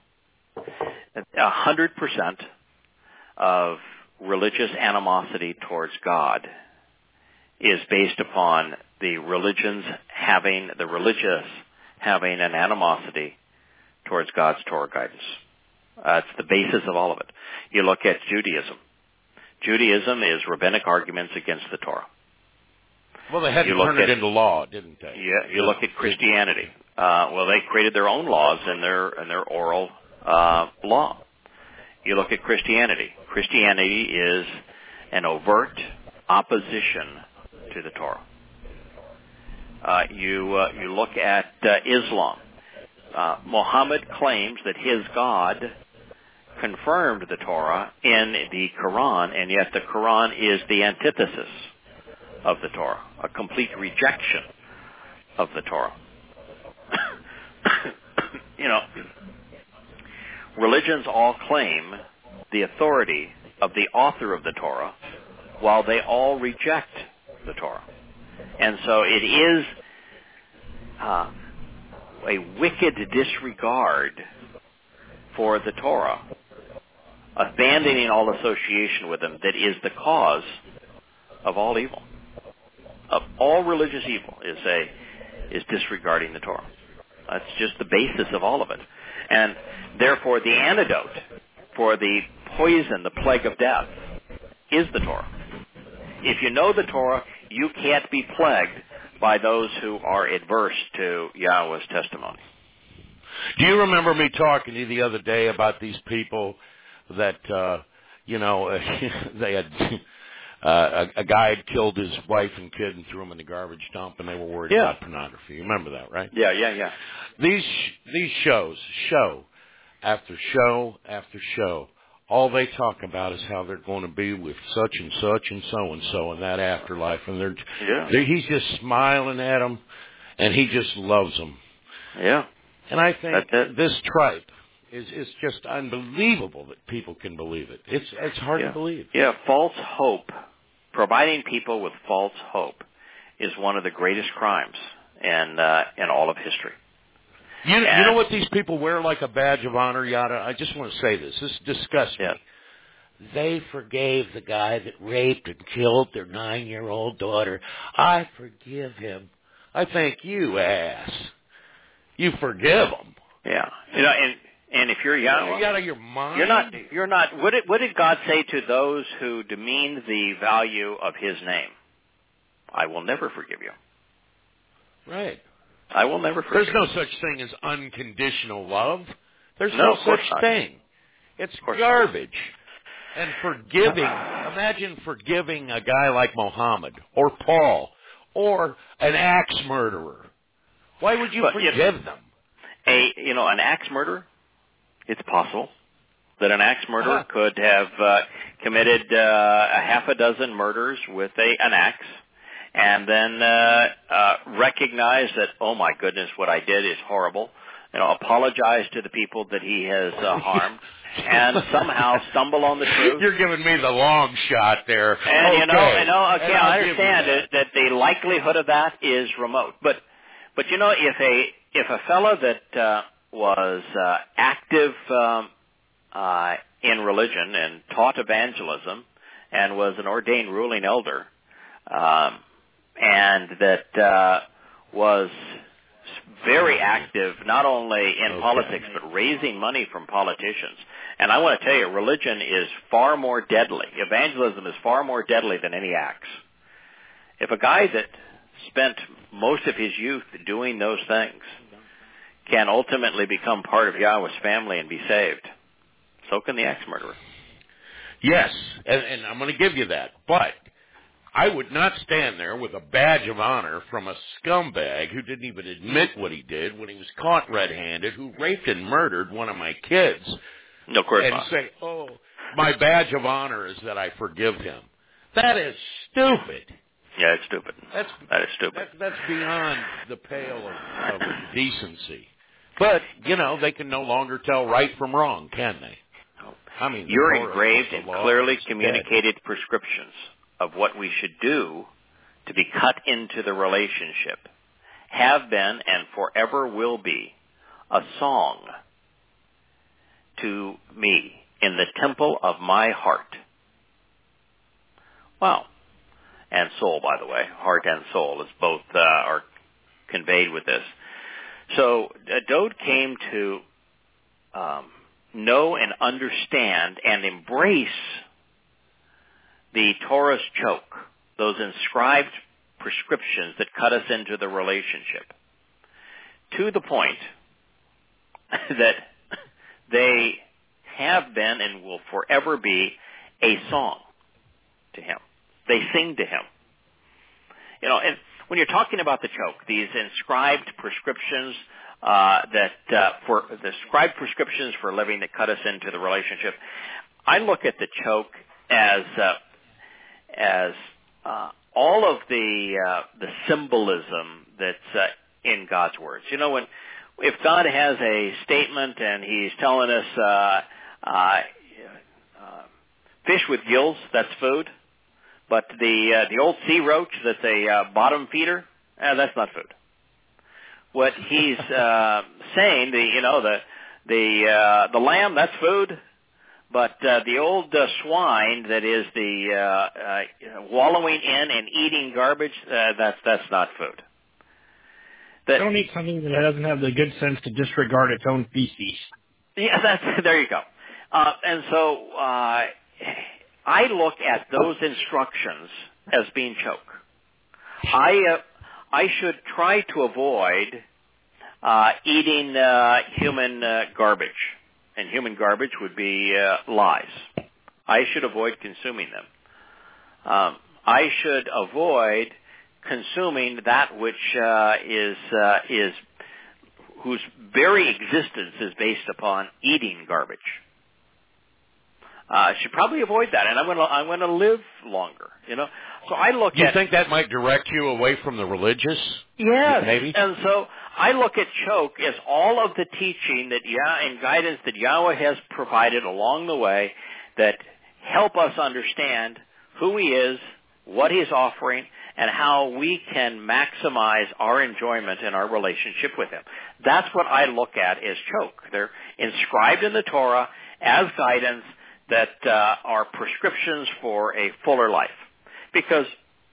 100% of religious animosity towards God is based upon the religious having an animosity towards God's Torah guidance. It's the basis of all of it. You look at Judaism. Judaism is rabbinic arguments against the Torah. Well, they had to turn it into law, didn't they? Yeah. You look at Christianity. They created their own laws in their oral law. You look at Christianity. Christianity is an overt opposition to the Torah. You look at Islam. Muhammad claims that his God confirmed the Torah in the Quran, and yet the Quran is the antithesis of the Torah, a complete rejection of the Torah. Religions all claim the authority of the author of the Torah, while they all reject the Torah. And so it is a wicked disregard for the Torah, abandoning all association with them, that is the cause of all evil. Of all religious evil is disregarding the Torah. That's just the basis of all of it. And therefore the antidote for the poison, the plague of death, is the Torah. If you know the Torah, you can't be plagued by those who are adverse to Yahweh's testimony. Do you remember me talking to you the other day about these people that, they had a guy had killed his wife and kid and threw them in the garbage dump, and they were worried about pornography. You remember that, right? Yeah. These shows, show after show after show, all they talk about is how they're going to be with such and such and so in that afterlife, and he's just smiling at them, and he just loves them. Yeah. And I think this tripe is just unbelievable that people can believe it. It's hard to believe. Yeah, false hope, providing people with false hope, is one of the greatest crimes in all of history. You know what these people wear like a badge of honor, Yada? I just want to say this. This disgusts me. They forgave the guy that raped and killed their 9-year-old daughter. I forgive him. I think you ass. You forgive him. Yeah. And if you're young, you're out of your mind. You're not. What did God say to those who demean the value of His name? I will never forgive you. Right. I will never forgive you. There's no such thing as unconditional love. There's no such thing. It's garbage. And forgiving, imagine forgiving a guy like Muhammad or Paul or an axe murderer. Why would you forgive them? An axe murderer, it's possible that an axe murderer could have committed a half a dozen murders with an axe, and then recognize that, oh my goodness, what I did is horrible. Apologize to the people that he has harmed, and somehow stumble on the truth. You're giving me the long shot there. And I understand that the likelihood of that is remote. But if a fellow that was active in religion and taught evangelism and was an ordained ruling elder, and that was very active not only in politics but raising money from politicians. And I want to tell you, religion is far more deadly. Evangelism is far more deadly than any acts. If a guy that spent most of his youth doing those things can ultimately become part of Yahweh's family and be saved, so can the axe-murderer. Yes, and I'm going to give you that. But I would not stand there with a badge of honor from a scumbag who didn't even admit what he did when he was caught red-handed, who raped and murdered one of my kids. No, of course and not. Say, oh, my badge of honor is that I forgive him. That is stupid. Yeah, it's stupid. That is stupid. That's beyond the pale of decency. But, they can no longer tell right from wrong, can they? I mean, your engraved and clearly communicated prescriptions of what we should do to be cut into the relationship have been and forever will be a song to me in the temple of my heart. Wow. And soul, by the way. Heart and soul is both are conveyed with this. So Dowd came to know and understand and embrace the Torah's choke, those inscribed prescriptions that cut us into the relationship, to the point that they have been and will forever be a song to him. They sing to him. And when you're talking about the choke, these inscribed prescriptions for the scribed prescriptions for living that cut us into the relationship, I look at the choke as all of the symbolism that's in God's words. If God has a statement and He's telling us fish with gills, that's food, but the old sea roach that's a bottom feeder, that's not food. What He's saying, the lamb, that's food. But the old swine that is the wallowing in and eating garbage, that's not food. Don't eat something that doesn't have the good sense to disregard its own feces. Yeah, there you go. And so I look at those instructions as being choke. I should try to avoid eating human garbage. And human garbage would be lies. I should avoid consuming them. I should avoid consuming that which is whose very existence is based upon eating garbage. I should probably avoid that, and I'm going to live longer. So I look. You think that might direct you away from the religious? Yes, maybe. And so I look at choke as all of the teaching and guidance that Yahweh has provided along the way that help us understand who He is, what He's offering, and how we can maximize our enjoyment in our relationship with Him. That's what I look at as choke. They're inscribed in the Torah as guidance that are prescriptions for a fuller life. Because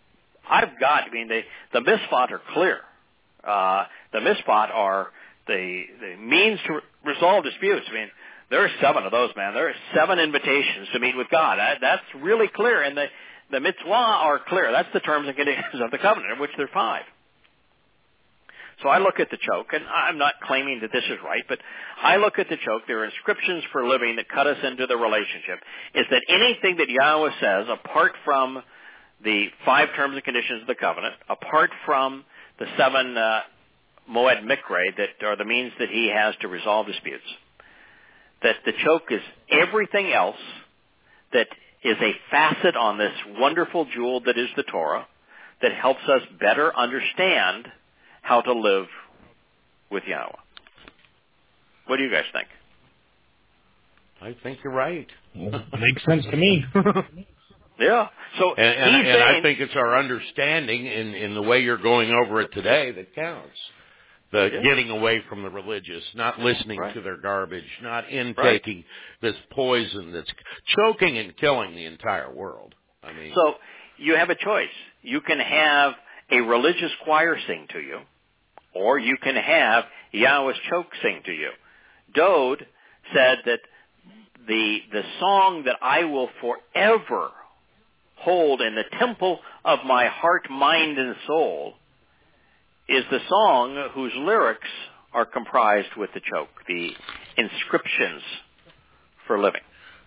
the misfot are clear. The misfot are the means to resolve disputes. There are 7 of those, man. There are 7 invitations to meet with God. That's really clear. And the mitzvah are clear. That's the terms and conditions of the covenant, of which there are 5. So I look at the choke, and I'm not claiming that this is right, but I look at the choke. There are inscriptions for living that cut us into the relationship. Is that anything that Yahweh says, apart from the 5 terms and conditions of the covenant, apart from the 7 moed mikre that are the means that He has to resolve disputes, that the choke is everything else that is a facet on this wonderful jewel that is the Torah that helps us better understand how to live with Yahweh. What do you guys think? I think you're right. Makes sense to me. Yeah. So and I think it's our understanding in the way you're going over it today that counts. Getting away from the religious, not listening to their garbage, not intaking this poison that's choking and killing the entire world. I mean, so you have a choice. You can have a religious choir sing to you, or you can have Yahweh's choke sing to you. Dode said that the song that I will forever hold in the temple of my heart, mind, and soul is the song whose lyrics are comprised with the choke, the inscriptions for living.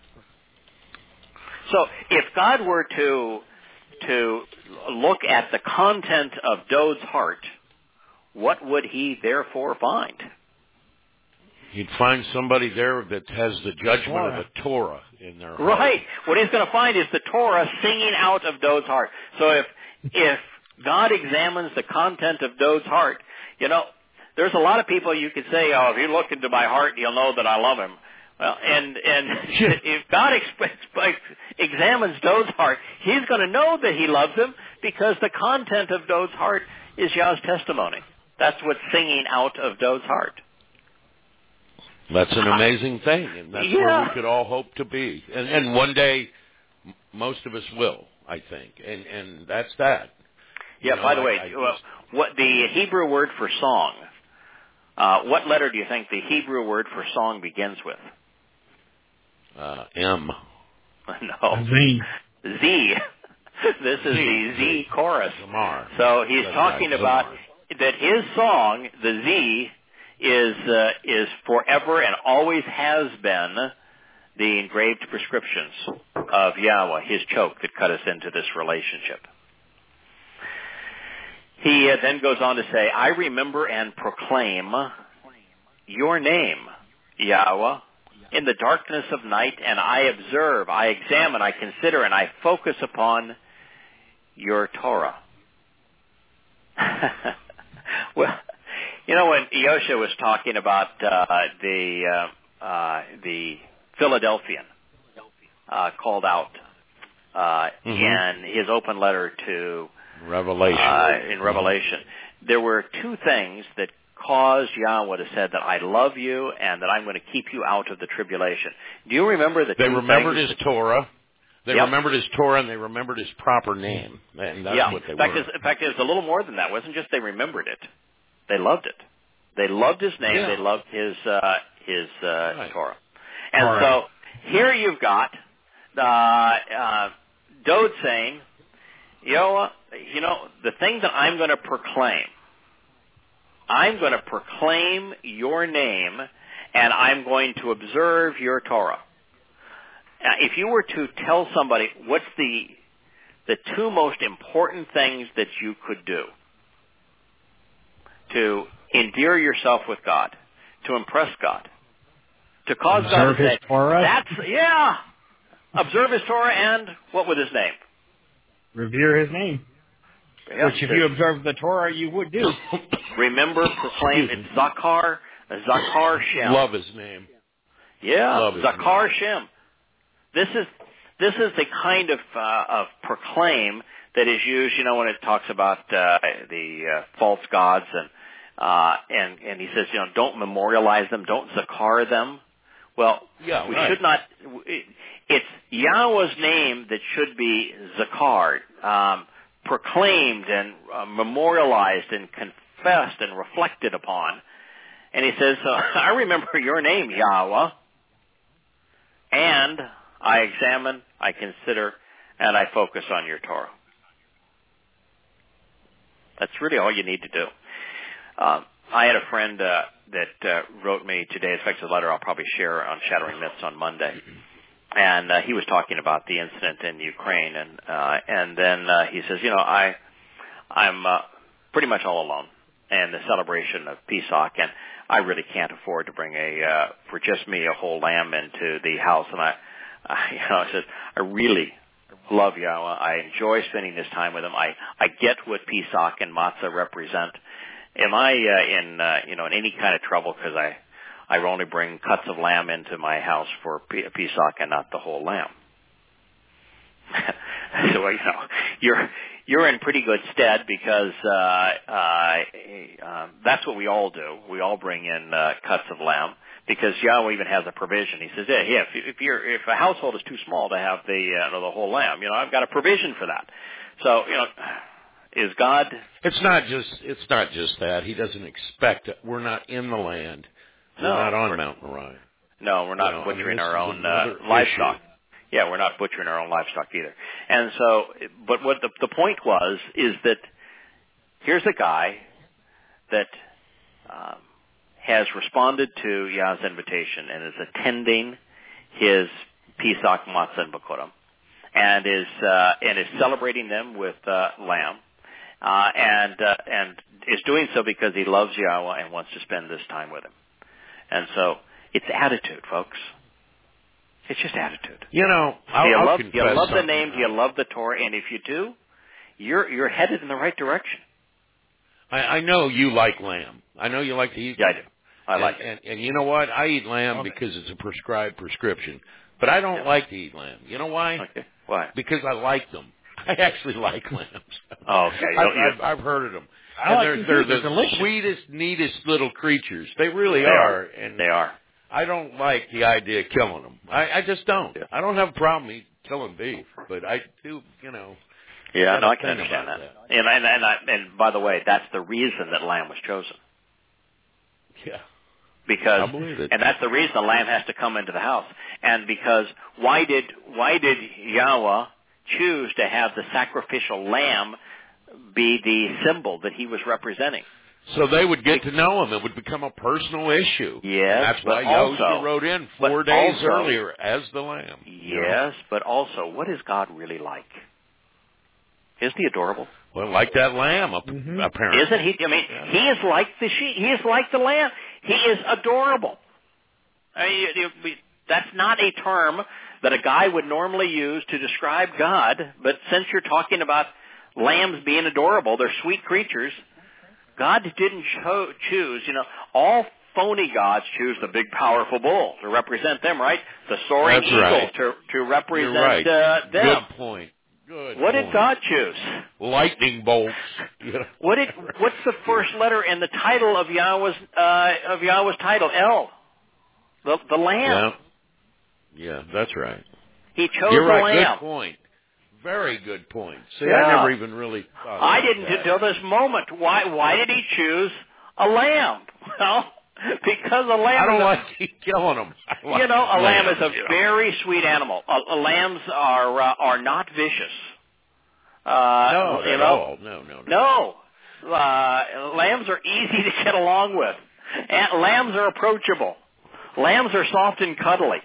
So if God were to look at the content of Dode's heart, what would he therefore find? He'd find somebody there that has the judgment of the Torah in their heart. Right. What he's going to find is the Torah singing out of Dode's heart. So if God examines the content of Dode's heart, there's a lot of people you could say, oh, if you look into my heart, you'll know that I love him. Well, and if God examines Dode's heart, he's going to know that he loves him because the content of Dode's heart is Yah's testimony. That's what's singing out of Dode's heart. That's an amazing thing, and that's where we could all hope to be. And one day, most of us will, I think, and that's that. Yeah, by the way, what the Hebrew word for song, what letter do you think the Hebrew word for song begins with? M. No. Z. Z. This is the Z chorus. Zamar. So he's talking about that his song, the Z, is forever and always has been the engraved prescriptions of Yahweh, his choke that cut us into this relationship. He then goes on to say, I remember and proclaim your name, Yahweh, in the darkness of night, and I observe, I examine, I consider, and I focus upon your Torah. Well, when Yosha was talking about the Philadelphian called out in his open letter to Revelation. In Revelation, there were two things that caused Yahweh to say that I love you and that I'm going to keep you out of the tribulation. Do you remember the They two remembered things? his Torah. They remembered his Torah, and they remembered his proper name. And that's what they were. In fact, it was a little more than that. It wasn't just they remembered it. They loved it. They loved his name. Yeah. They loved his Torah. And so here you've got Dode saying, the thing that I'm going to proclaim your name, and I'm going to observe your Torah. Now, if you were to tell somebody what's the two most important things that you could do to endear yourself with God, to impress God, to cause God to say, observe his Torah, and what was his name? Revere his name. Yeah. Which if you observe the Torah, you would do. Remember, proclaim, it's Zakar Shem. Love his name. Yeah, Love his Zakar name. Shem. This is the kind of proclaim that is used, when it talks about the false gods, and he says, don't memorialize them, don't Zakar them. Well, we should not. It's Yahweh's name that should be Zakar, proclaimed and memorialized and confessed and reflected upon. And he says, I remember your name, Yahweh, and I examine, I consider, and I focus on your Torah. That's really all you need to do. I had a friend that wrote me today. In fact, a letter I'll probably share on Shattering Myths on Monday. And he was talking about the incident in Ukraine, and then he says, I'm pretty much all alone in the celebration of Pesach, and I really can't afford to bring for just me, a whole lamb into the house. And I said, I really love Yahweh. I enjoy spending this time with him. I get what Pesach and matzah represent. Am I in any kind of trouble because I only bring cuts of lamb into my house for Pesach and not the whole lamb? So you're in pretty good stead because that's what we all do. We all bring in cuts of lamb. because Yahweh even has a provision. He says, yeah, if a household is too small to have the whole lamb, I've got a provision for that. So, is God? It's not just that. He doesn't expect it. We're not in the land. We're not on Mount Moriah. No, we're not butchering our own livestock. Issue. Yeah, we're not butchering our own livestock either. And so, but what the point is that here's a guy that has responded to Yah's invitation and is attending his Pesach Matzah and Bakurim, and is celebrating them with lamb, and is doing so because he loves Yahweh and wants to spend this time with him. And so it's attitude, folks. It's just attitude. Do you love the name? Do you love the Torah? And if you do, you're headed in the right direction. I know you like lamb. I know you like to eat. Yeah, I do. I like it. And you know what? I eat lamb because it's a prescribed prescription. But I don't like to eat lamb. You know why? Okay. Why? Because I like them. I actually like lambs. Oh, okay. I've heard of them. They're the sweetest, neatest little creatures. They really they are. And they are. I don't like the idea of killing them. I just don't. Yeah. I don't have a problem killing beef, but I do, Yeah, no, I can understand that. And by the way, that's the reason that lamb was chosen. Yeah. Because, I believe it. And that's the reason the lamb has to come into the house. And because why did Yahweh choose to have the sacrificial lamb be the symbol that he was representing? So they would get to know him. It would become a personal issue. Yes, and that's why Yahushua rode in 4 days earlier as the lamb. Yes, but also, what is God really like? Isn't he adorable? Well, like that lamb, apparently. Isn't he? I mean, He is like the sheep. He is like the lamb. He is adorable. I mean, that's not a term that a guy would normally use to describe God, but since you're talking about lambs being adorable, they're sweet creatures, God didn't choose, all phony gods choose the big, powerful bull to represent them, right? The soaring eagle to represent them. Good point. What did God choose? Lightning bolts. What's the first letter in the title of Yahweh's title? El. The lamb. Yeah, that's right. He chose You're right. the lamb. Good point. Very good point. See, yeah. I never even really thought I about didn't that. until this moment. Why did he choose a lamb? Well, because a lamb. I don't like killing them. A lamb is a very sweet animal. Lambs are not vicious. No, at all. No. Lambs are easy to get along with. And lambs are approachable. Lambs are soft and cuddly.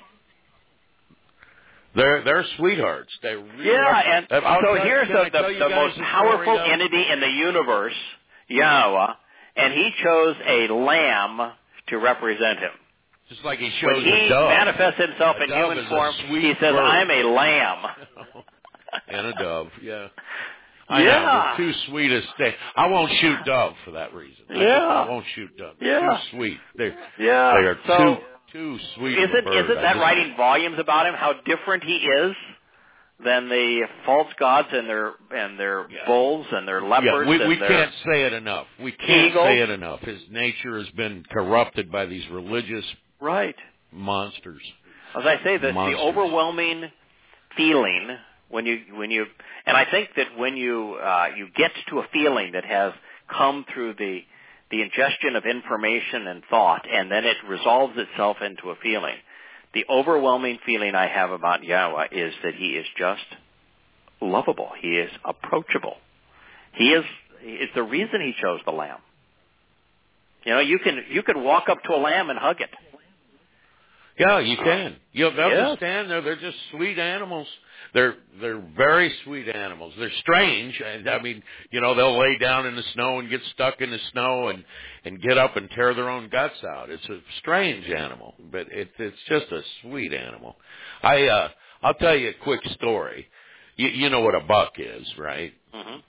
They're sweethearts. They really are. And so here's the most powerful story, entity in the universe, Yahweh, and he chose a lamb to represent him. Just like he chose when he a dove. manifests himself in human form, he says, I'm a lamb. And a dove, yeah. I know, the two sweetest things. I won't shoot dove for that reason. I won't shoot dove. Yeah. Too sweet. They so, are too sweet. Isn't that writing volumes about him, how different he is than the false gods and their bulls and their leopards? We can't say it enough. We can't say it enough. His nature has been corrupted by these religious monsters. As I say, the overwhelming feeling when you and I think that when you get to a feeling that has come through the ingestion of information and thought, and then it resolves itself into a feeling. The overwhelming feeling I have about Yahweh is that he is just lovable. He is approachable. It's the reason he chose the lamb. You can walk up to a lamb and hug it. Yeah, you can. They'll understand. They're just sweet animals. They're very sweet animals. They're strange. I mean, they'll lay down in the snow and get stuck in the snow and get up and tear their own guts out. It's a strange animal, but it's just a sweet animal. I'll tell you a quick story. You know what a buck is, right? Mm-hmm.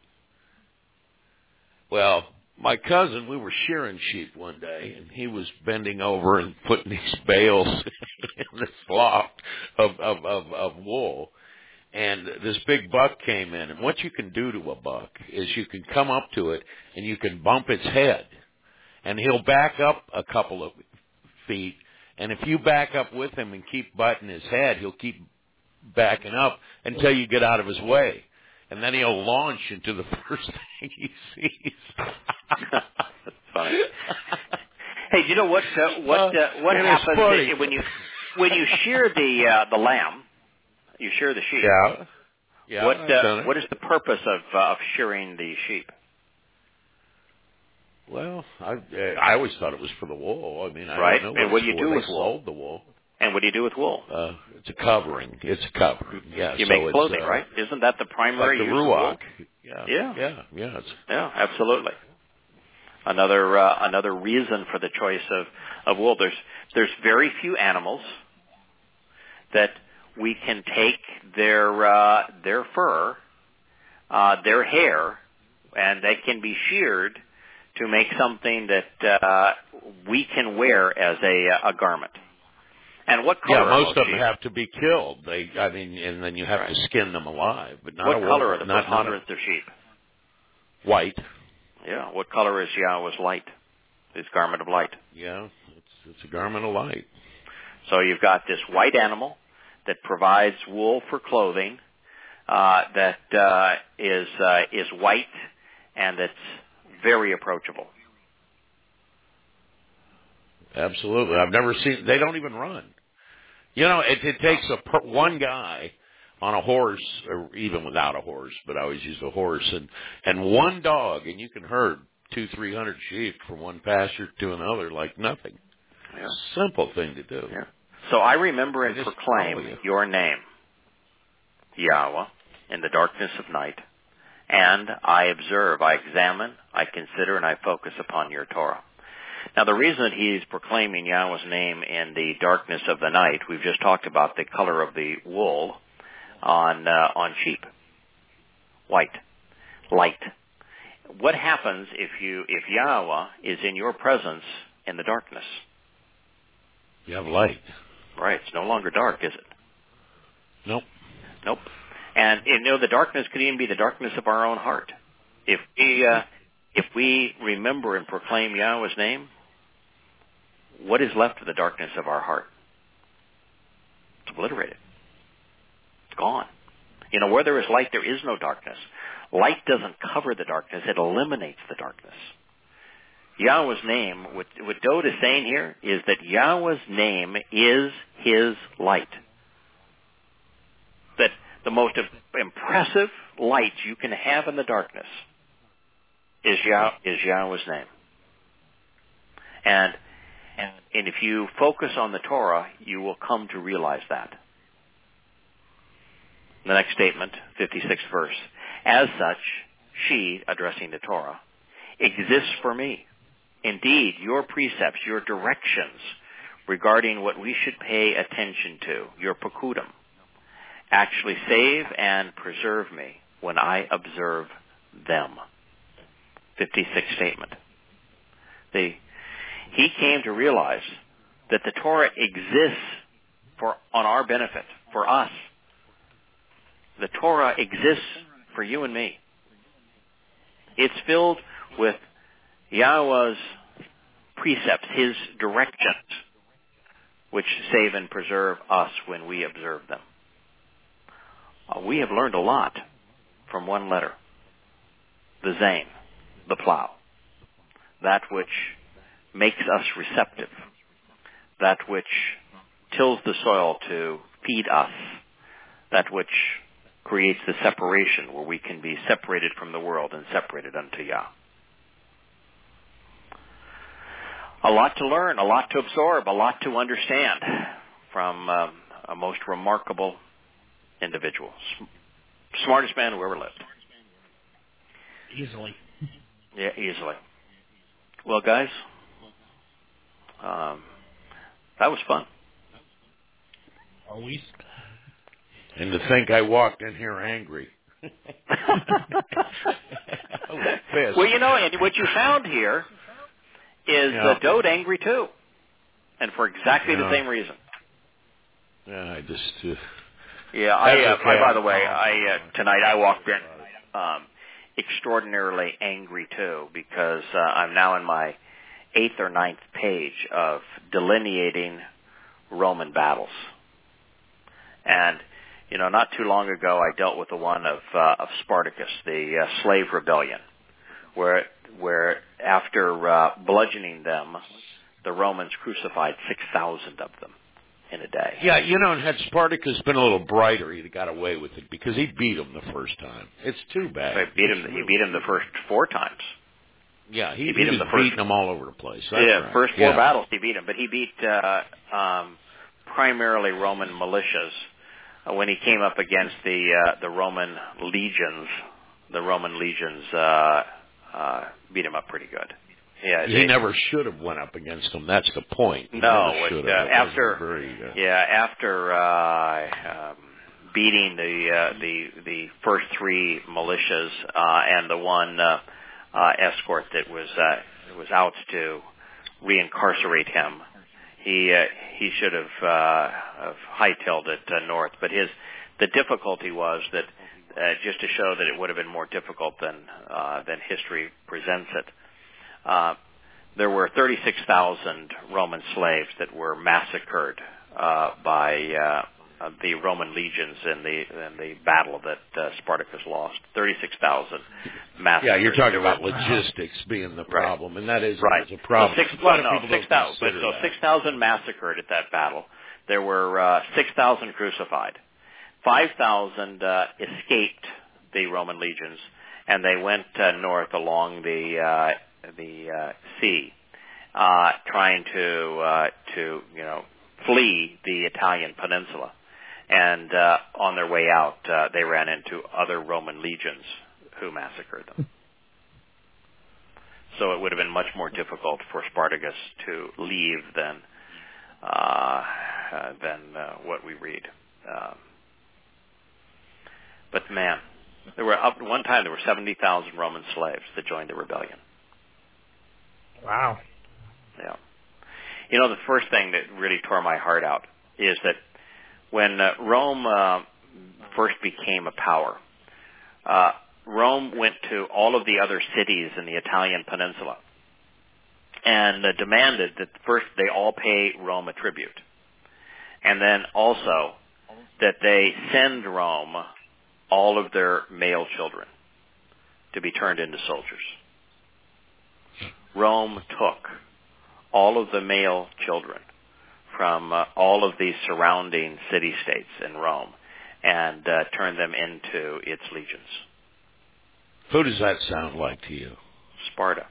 Well, my cousin, we were shearing sheep one day, and he was bending over and putting these bales in this loft of wool. And this big buck came in. And what you can do to a buck is you can come up to it and you can bump its head. And he'll back up a couple of feet And if you back up with him and keep butting his head, he'll keep backing up until you get out of his way. And then he'll launch into the first thing he sees. That's funny. Hey, do you know what happens when you shear the lamb? You shear the sheep. Yeah. Yeah. What is the purpose of shearing the sheep? Well, I always thought it was for the wool. I mean, I right. don't know. And what do you do with wool? Sold the wool. And what do you do with wool? It's a covering. It's a covering. Yeah. You make clothing, right? Isn't that the primary like the use ruach. of wool? Yeah. Yeah, absolutely. Another reason for the choice of wool. There's very few animals that we can take their fur, their hair, and they can be sheared to make something that we can wear as a garment. And what color? Yeah, most of them have to be killed. And then you have to skin them alive. But not what color are the preponderance of sheep? White. Yeah. What color is Yahweh's light? His garment of light. Yeah, it's a garment of light. So you've got this white animal that provides wool for clothing, that is white and that's very approachable. Absolutely. I've never seen. They don't even run. You know, it takes one guy on a horse, or even without a horse, but I always use a horse, and one dog, and you can herd 200-300 sheep from one pasture to another like nothing. Yeah. Simple thing to do. Yeah. So I remember and proclaim your name, Yahweh, in the darkness of night, and I observe, I examine, I consider, and I focus upon your Torah. Now, the reason that he's proclaiming Yahweh's name in the darkness of the night, we've just talked about the color of the wool on sheep. White. Light. What happens if Yahweh is in your presence in the darkness? You have light. Right. It's no longer dark, is it? Nope. And the darkness could even be the darkness of our own heart. If we remember and proclaim Yahweh's name, what is left of the darkness of our heart? It's obliterated. It's gone. Where there is light, there is no darkness. Light doesn't cover the darkness. It eliminates the darkness. Yahweh's name, what Dode is saying here, is that Yahweh's name is his light. That the most impressive light you can have in the darkness is Yahweh's name. And if you focus on the Torah, you will come to realize that. The next statement, 56th verse. As such, she, addressing the Torah, exists for me. Indeed, your precepts, your directions regarding what we should pay attention to, your pakudim, actually save and preserve me when I observe them. 56th statement. He came to realize that the Torah exists on our benefit, for us. The Torah exists for you and me. It's filled with Yahweh's precepts, his directions, which save and preserve us when we observe them. We have learned a lot from one letter, the Zain, the plow, that which makes us receptive, that which tills the soil to feed us, that which creates the separation where we can be separated from the world and separated unto Yah. A lot to learn, a lot to absorb, a lot to understand from a most remarkable individual. Smartest man who ever lived. Easily. Yeah, easily. Well, guys, that was fun. Always. And to think I walked in here angry. Well, and what you found here is Dode angry too, and for exactly the same reason. Yeah, I just. By the way, tonight I walked in extraordinarily angry too, because I'm now in my 8th or 9th page of delineating Roman battles. And, not too long ago I dealt with the one of Spartacus, the slave rebellion, where after bludgeoning them, the Romans crucified 6,000 of them in a day. Yeah, and had Spartacus been a little brighter, he'd have got away with it because he beat him the first time. It's too bad. He beat him the first 4 times. Yeah, he beat him beating them all over the place. That's right. First 4 battles he beat him, but he beat primarily Roman militias. When he came up against the Roman legions, beat him up pretty good. Yeah, he never should have went up against them. That's the point. After beating the first 3 militias and the one escort that was out to reincarcerate him, he should have hightailed it north. But the difficulty was that just to show that it would have been more difficult than history presents it. There were 36,000 Roman slaves that were massacred by the Roman legions in the battle that Spartacus lost. 36,000 massacred. Yeah, you're talking about logistics being the problem, and that is a problem. So 6,000 massacred at that battle. There were 6,000 crucified. 5,000 escaped the Roman legions, and they went north along the sea, trying to flee the Italian peninsula. And on their way out, they ran into other Roman legions who massacred them. So it would have been much more difficult for Spartacus to leave than what we read. But man, one time there were 70,000 Roman slaves that joined the rebellion. Wow. Yeah. The first thing that really tore my heart out is that when Rome first became a power, Rome went to all of the other cities in the Italian peninsula and demanded that first they all pay Rome a tribute, and then also that they send Rome all of their male children to be turned into soldiers. Rome took all of the male children from all of the surrounding city-states in Rome and turned them into its legions. Who does that sound like to you? Sparta.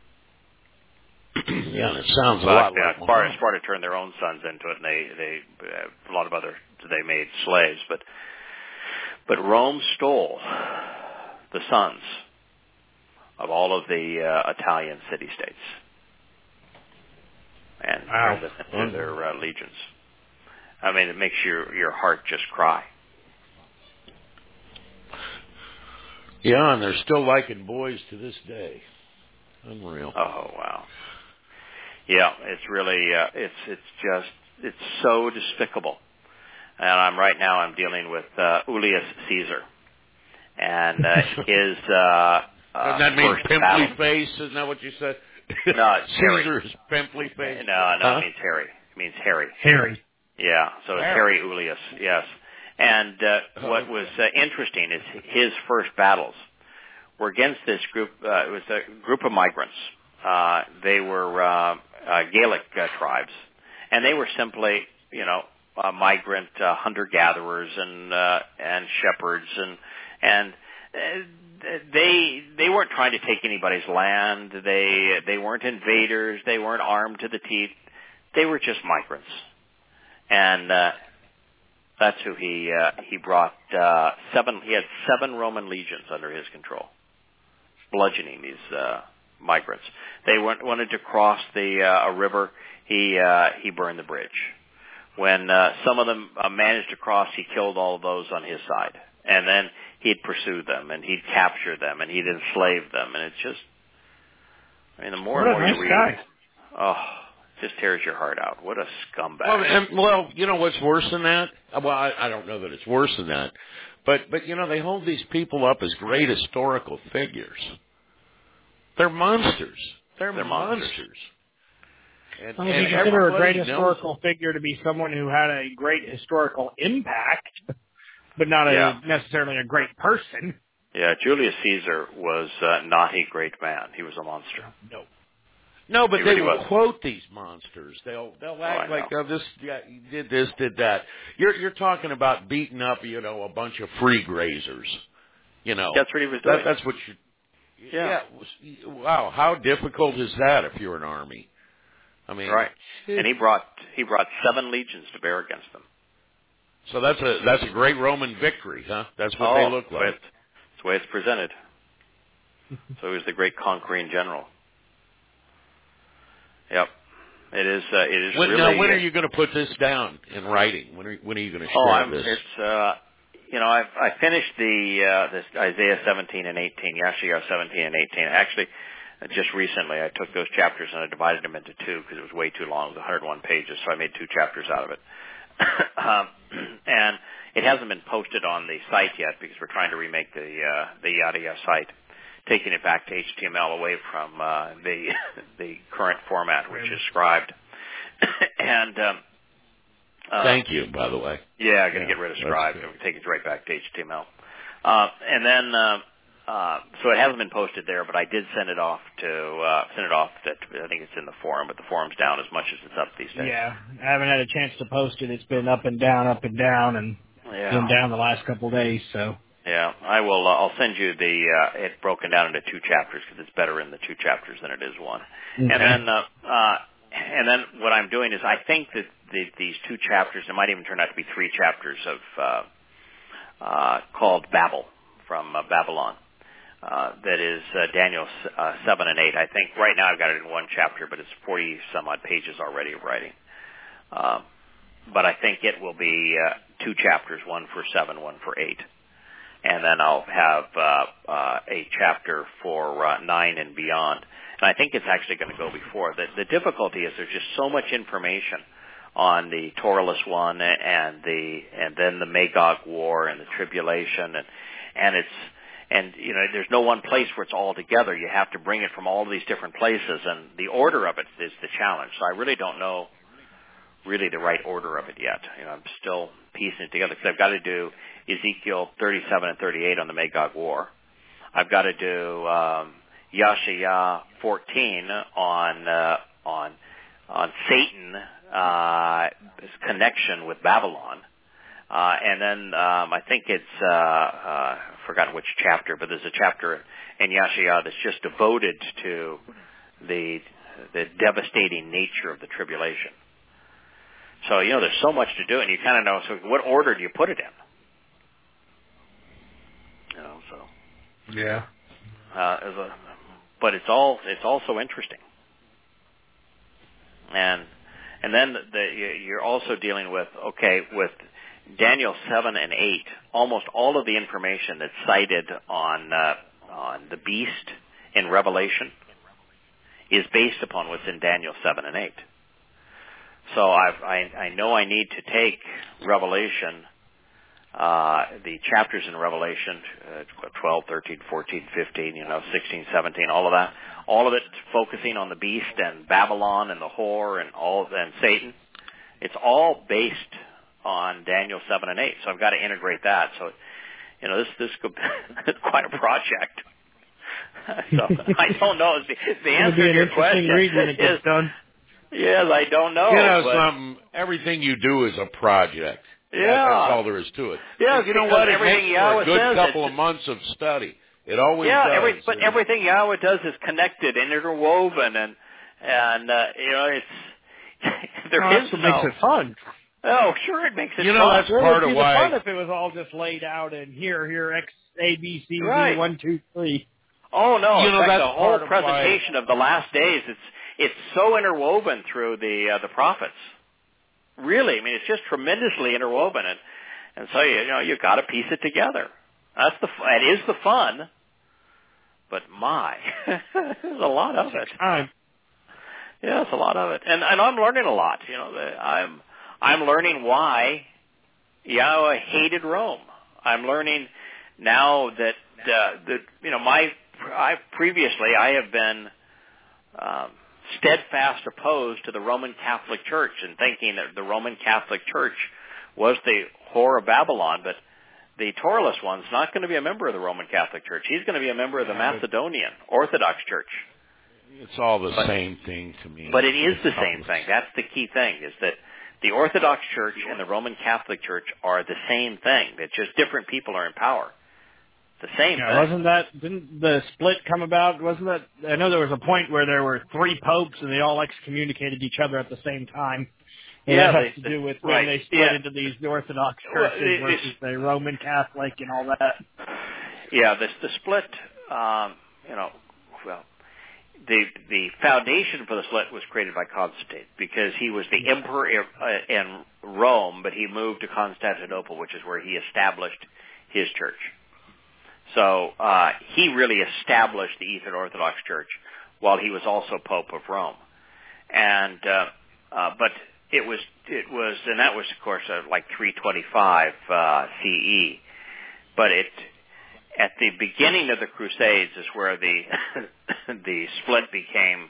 Yeah, and it sounds a lot like Sparta turned their own sons into it, and they a lot of other they made slaves, but Rome stole the sons of all of the Italian city-states and turned them into their legions. I mean, it makes your heart just cry. Yeah, and they're still liking boys to this day. Unreal. Oh, wow. Yeah, it's really, it's so despicable. And I'm dealing with Julius Caesar. And his doesn't that mean pimply battle. face? Isn't that what you said? No, it's Caesar's pimply face. No, it means hairy. It means hairy. Hairy. Yeah, so it's Harry Julius, yes. And what was interesting is his first battles were against this group. It was a group of migrants. They were Gaelic tribes, and they were simply, migrant hunter-gatherers and shepherds, and they weren't trying to take anybody's land. They weren't invaders. They weren't armed to the teeth. They were just migrants, and that's who he brought. He had 7 Roman legions under his control, bludgeoning these migrants. They wanted to cross a river. He burned the bridge. When some of them managed to cross, he killed all of those on his side, and then he'd pursue them and he'd capture them and he'd enslave them, and it's just, the more and more you read, it just tears your heart out. What a scumbag! Well, you know what's worse than that? Well, I don't know that it's worse than that, but they hold these people up as great historical figures. They're monsters. They're monsters. And we consider a great historical figure to be someone who had a great historical impact, but not necessarily a great person. Yeah, Julius Caesar was not a great man. He was a monster. No, but they will quote these monsters. They'll act like, this he did this, did that. You're talking about beating up, a bunch of free grazers. That's what he was doing. That's what you. Yeah. Wow. How difficult is that if you're an army? I mean, right. And he brought 7 legions to bear against them. So that's a great Roman victory, huh? That's what they look like. That's the way it's presented. So he was the great conquering general. Yep. It is really. Now, when are you going to put this down in writing? When are you going to share this? It's I finished this Isaiah 17 and 18, Yashar 17 and 18. Actually, just recently I took those chapters and I divided them into 2 because it was way too long. It was 101 pages, so I made 2 chapters out of it. And it hasn't been posted on the site yet because we're trying to remake the Yada site, taking it back to HTML away from the current format, which is scribed. And thank you, by the way. Yeah, I'm going to get rid of Scribe. So we take it right back to HTML. And then, so it hasn't been posted there, but I did send it off I think it's in the forum, but the forum's down as much as it's up these days. Yeah, I haven't had a chance to post it. It's been up and down, and been down the last couple of days, so. Yeah, I will. I'll send you it broken down into 2 chapters because it's better in the 2 chapters than it is 1. Okay. And then what I'm doing is I think that these 2 chapters, it might even turn out to be 3 chapters of called Babel from Babylon. That is Daniel 7 and 8. I think right now I've got it in 1 chapter, but it's 40 some odd pages already of writing. But I think it will be 2 chapters, 1 for 7, 1 for 8. And then I'll have a chapter for 9 and beyond. And I think it's actually going to go before. The difficulty is there's just so much information on the Torahless one and then the Magog War and the tribulation and there's no one place where it's all together. You have to bring it from all of these different places, and the order of it is the challenge. So I really don't know the right order of it yet. I'm still piecing it together because I've got to do Ezekiel 37 and 38 on the Magog War. I've got to do Yashar 14 on Satan, his connection with Babylon. And then I think it's I've forgotten which chapter, but there's a chapter in Yashar that's just devoted to the devastating nature of the tribulation. So there's so much to do, and you kind of know. So what order do you put it in? Yeah. But it's also interesting, and then you're also dealing with Daniel 7 and 8. Almost all of the information that's cited on the beast in Revelation is based upon what's in Daniel 7 and 8. So I know I need to take Revelation, the chapters in Revelation, 12, 13, 14, 15, 16, 17, all of it focusing on the beast and Babylon and the whore and Satan. It's all based on Daniel 7 and 8. So I've got to integrate that. So, this could be quite a project. So I don't know. The answer to your question is done. Yes, I don't know. Something. Everything you do is a project. Yeah, that's all there is to it. Yeah, you know what? Everything Yahweh says, a good couple of months of study. It always does. But everything Yahweh does is connected and interwoven, and it's that's what makes it fun. Oh, sure, it makes it fun. That's part of why. It would be fun if it was all just laid out and here, X, A, B, C, D, 1, 2, 3. Oh no! That's the whole presentation of the last days. It's so interwoven through the prophets. Really, I mean, it's just tremendously interwoven, and so you got to piece it together. That is the fun. But there's a lot of it. Yeah, it's a lot of it, and I'm learning a lot. I'm learning why Yahweh hated Rome. I'm learning now that previously I have been steadfast opposed to the Roman Catholic Church and thinking that the Roman Catholic Church was the whore of Babylon, but the Toralist one's not going to be a member of the Roman Catholic Church. He's going to be a member of the Macedonian Orthodox Church. It's all the same thing to me. But it is the same thing. That's the key thing, is that the Orthodox Church and the Roman Catholic Church are the same thing. It's just different people are in power. The same thing. Didn't the split come about? Wasn't that, I know there was a point where there were 3 popes and they all excommunicated each other at the same time. And that has to do with when they split into these Orthodox churches versus the Roman Catholic and all that. Yeah, the split, the foundation for the split was created by Constantine because he was the emperor in Rome, but he moved to Constantinople, which is where he established his church. So he really established the Eastern Orthodox Church while he was also Pope of Rome. And but it was, and that was of course like 325 CE. But at the beginning of the Crusades is where the split became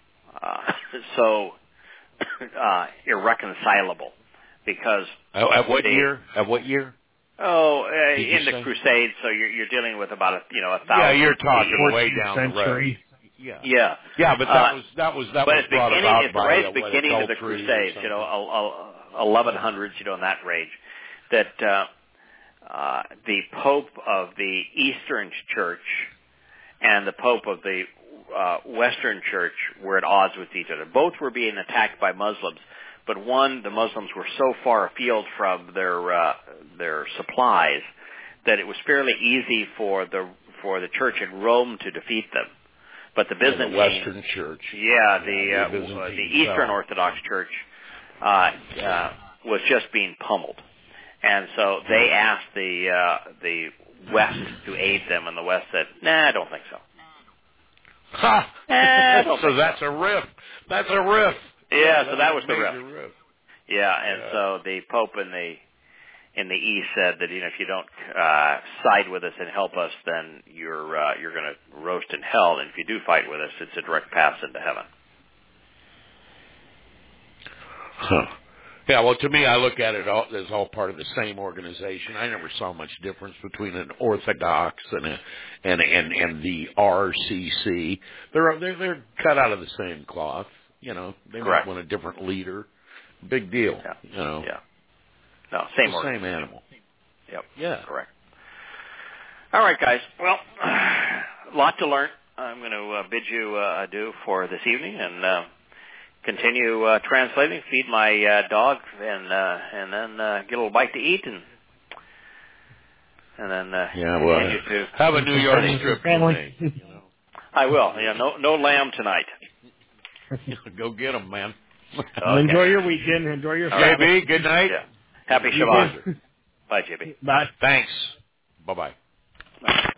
so irreconcilable because at what year? At what year? Oh, in the Crusades, so you're dealing with about 1,000. Yeah, you're talking way down century. The road. Yeah, but that was brought about by at the beginning of the Crusades, 1100s, in that range, that the Pope of the Eastern Church and the Pope of the Western Church were at odds with each other. Both were being attacked by Muslims. But the Muslims were so far afield from their supplies that it was fairly easy for the church in Rome to defeat them. But the Byzantine, the Western Church, the Eastern Orthodox Church was just being pummeled, and so they asked the West to aid them, and the West said, "Nah, I don't think so." So that's a riff. That's a riff. Yeah, so that was the riff. Yeah, and so the Pope in the East said that if you don't side with us and help us, then you're going to roast in hell, and if you do fight with us, it's a direct pass into heaven. Huh. Yeah, well, to me, I look at it as all part of the same organization. I never saw much difference between an Orthodox and the RCC. They're cut out of the same cloth. They might want a different leader. Big deal. Yeah. Yeah. No, same animal. Yep. Yeah. Correct. All right, guys. Well, a lot to learn. I'm going to bid you adieu for this evening and continue translating, feed my dog, and then get a little bite to eat, and then continue to have a New York strip family. I will. Yeah. No lamb tonight. Go get them, man. Okay. Enjoy your weekend. Enjoy your JB, good night. Yeah. Happy Shabbat. Bye, JB. Bye. Thanks. Bye-bye. Bye.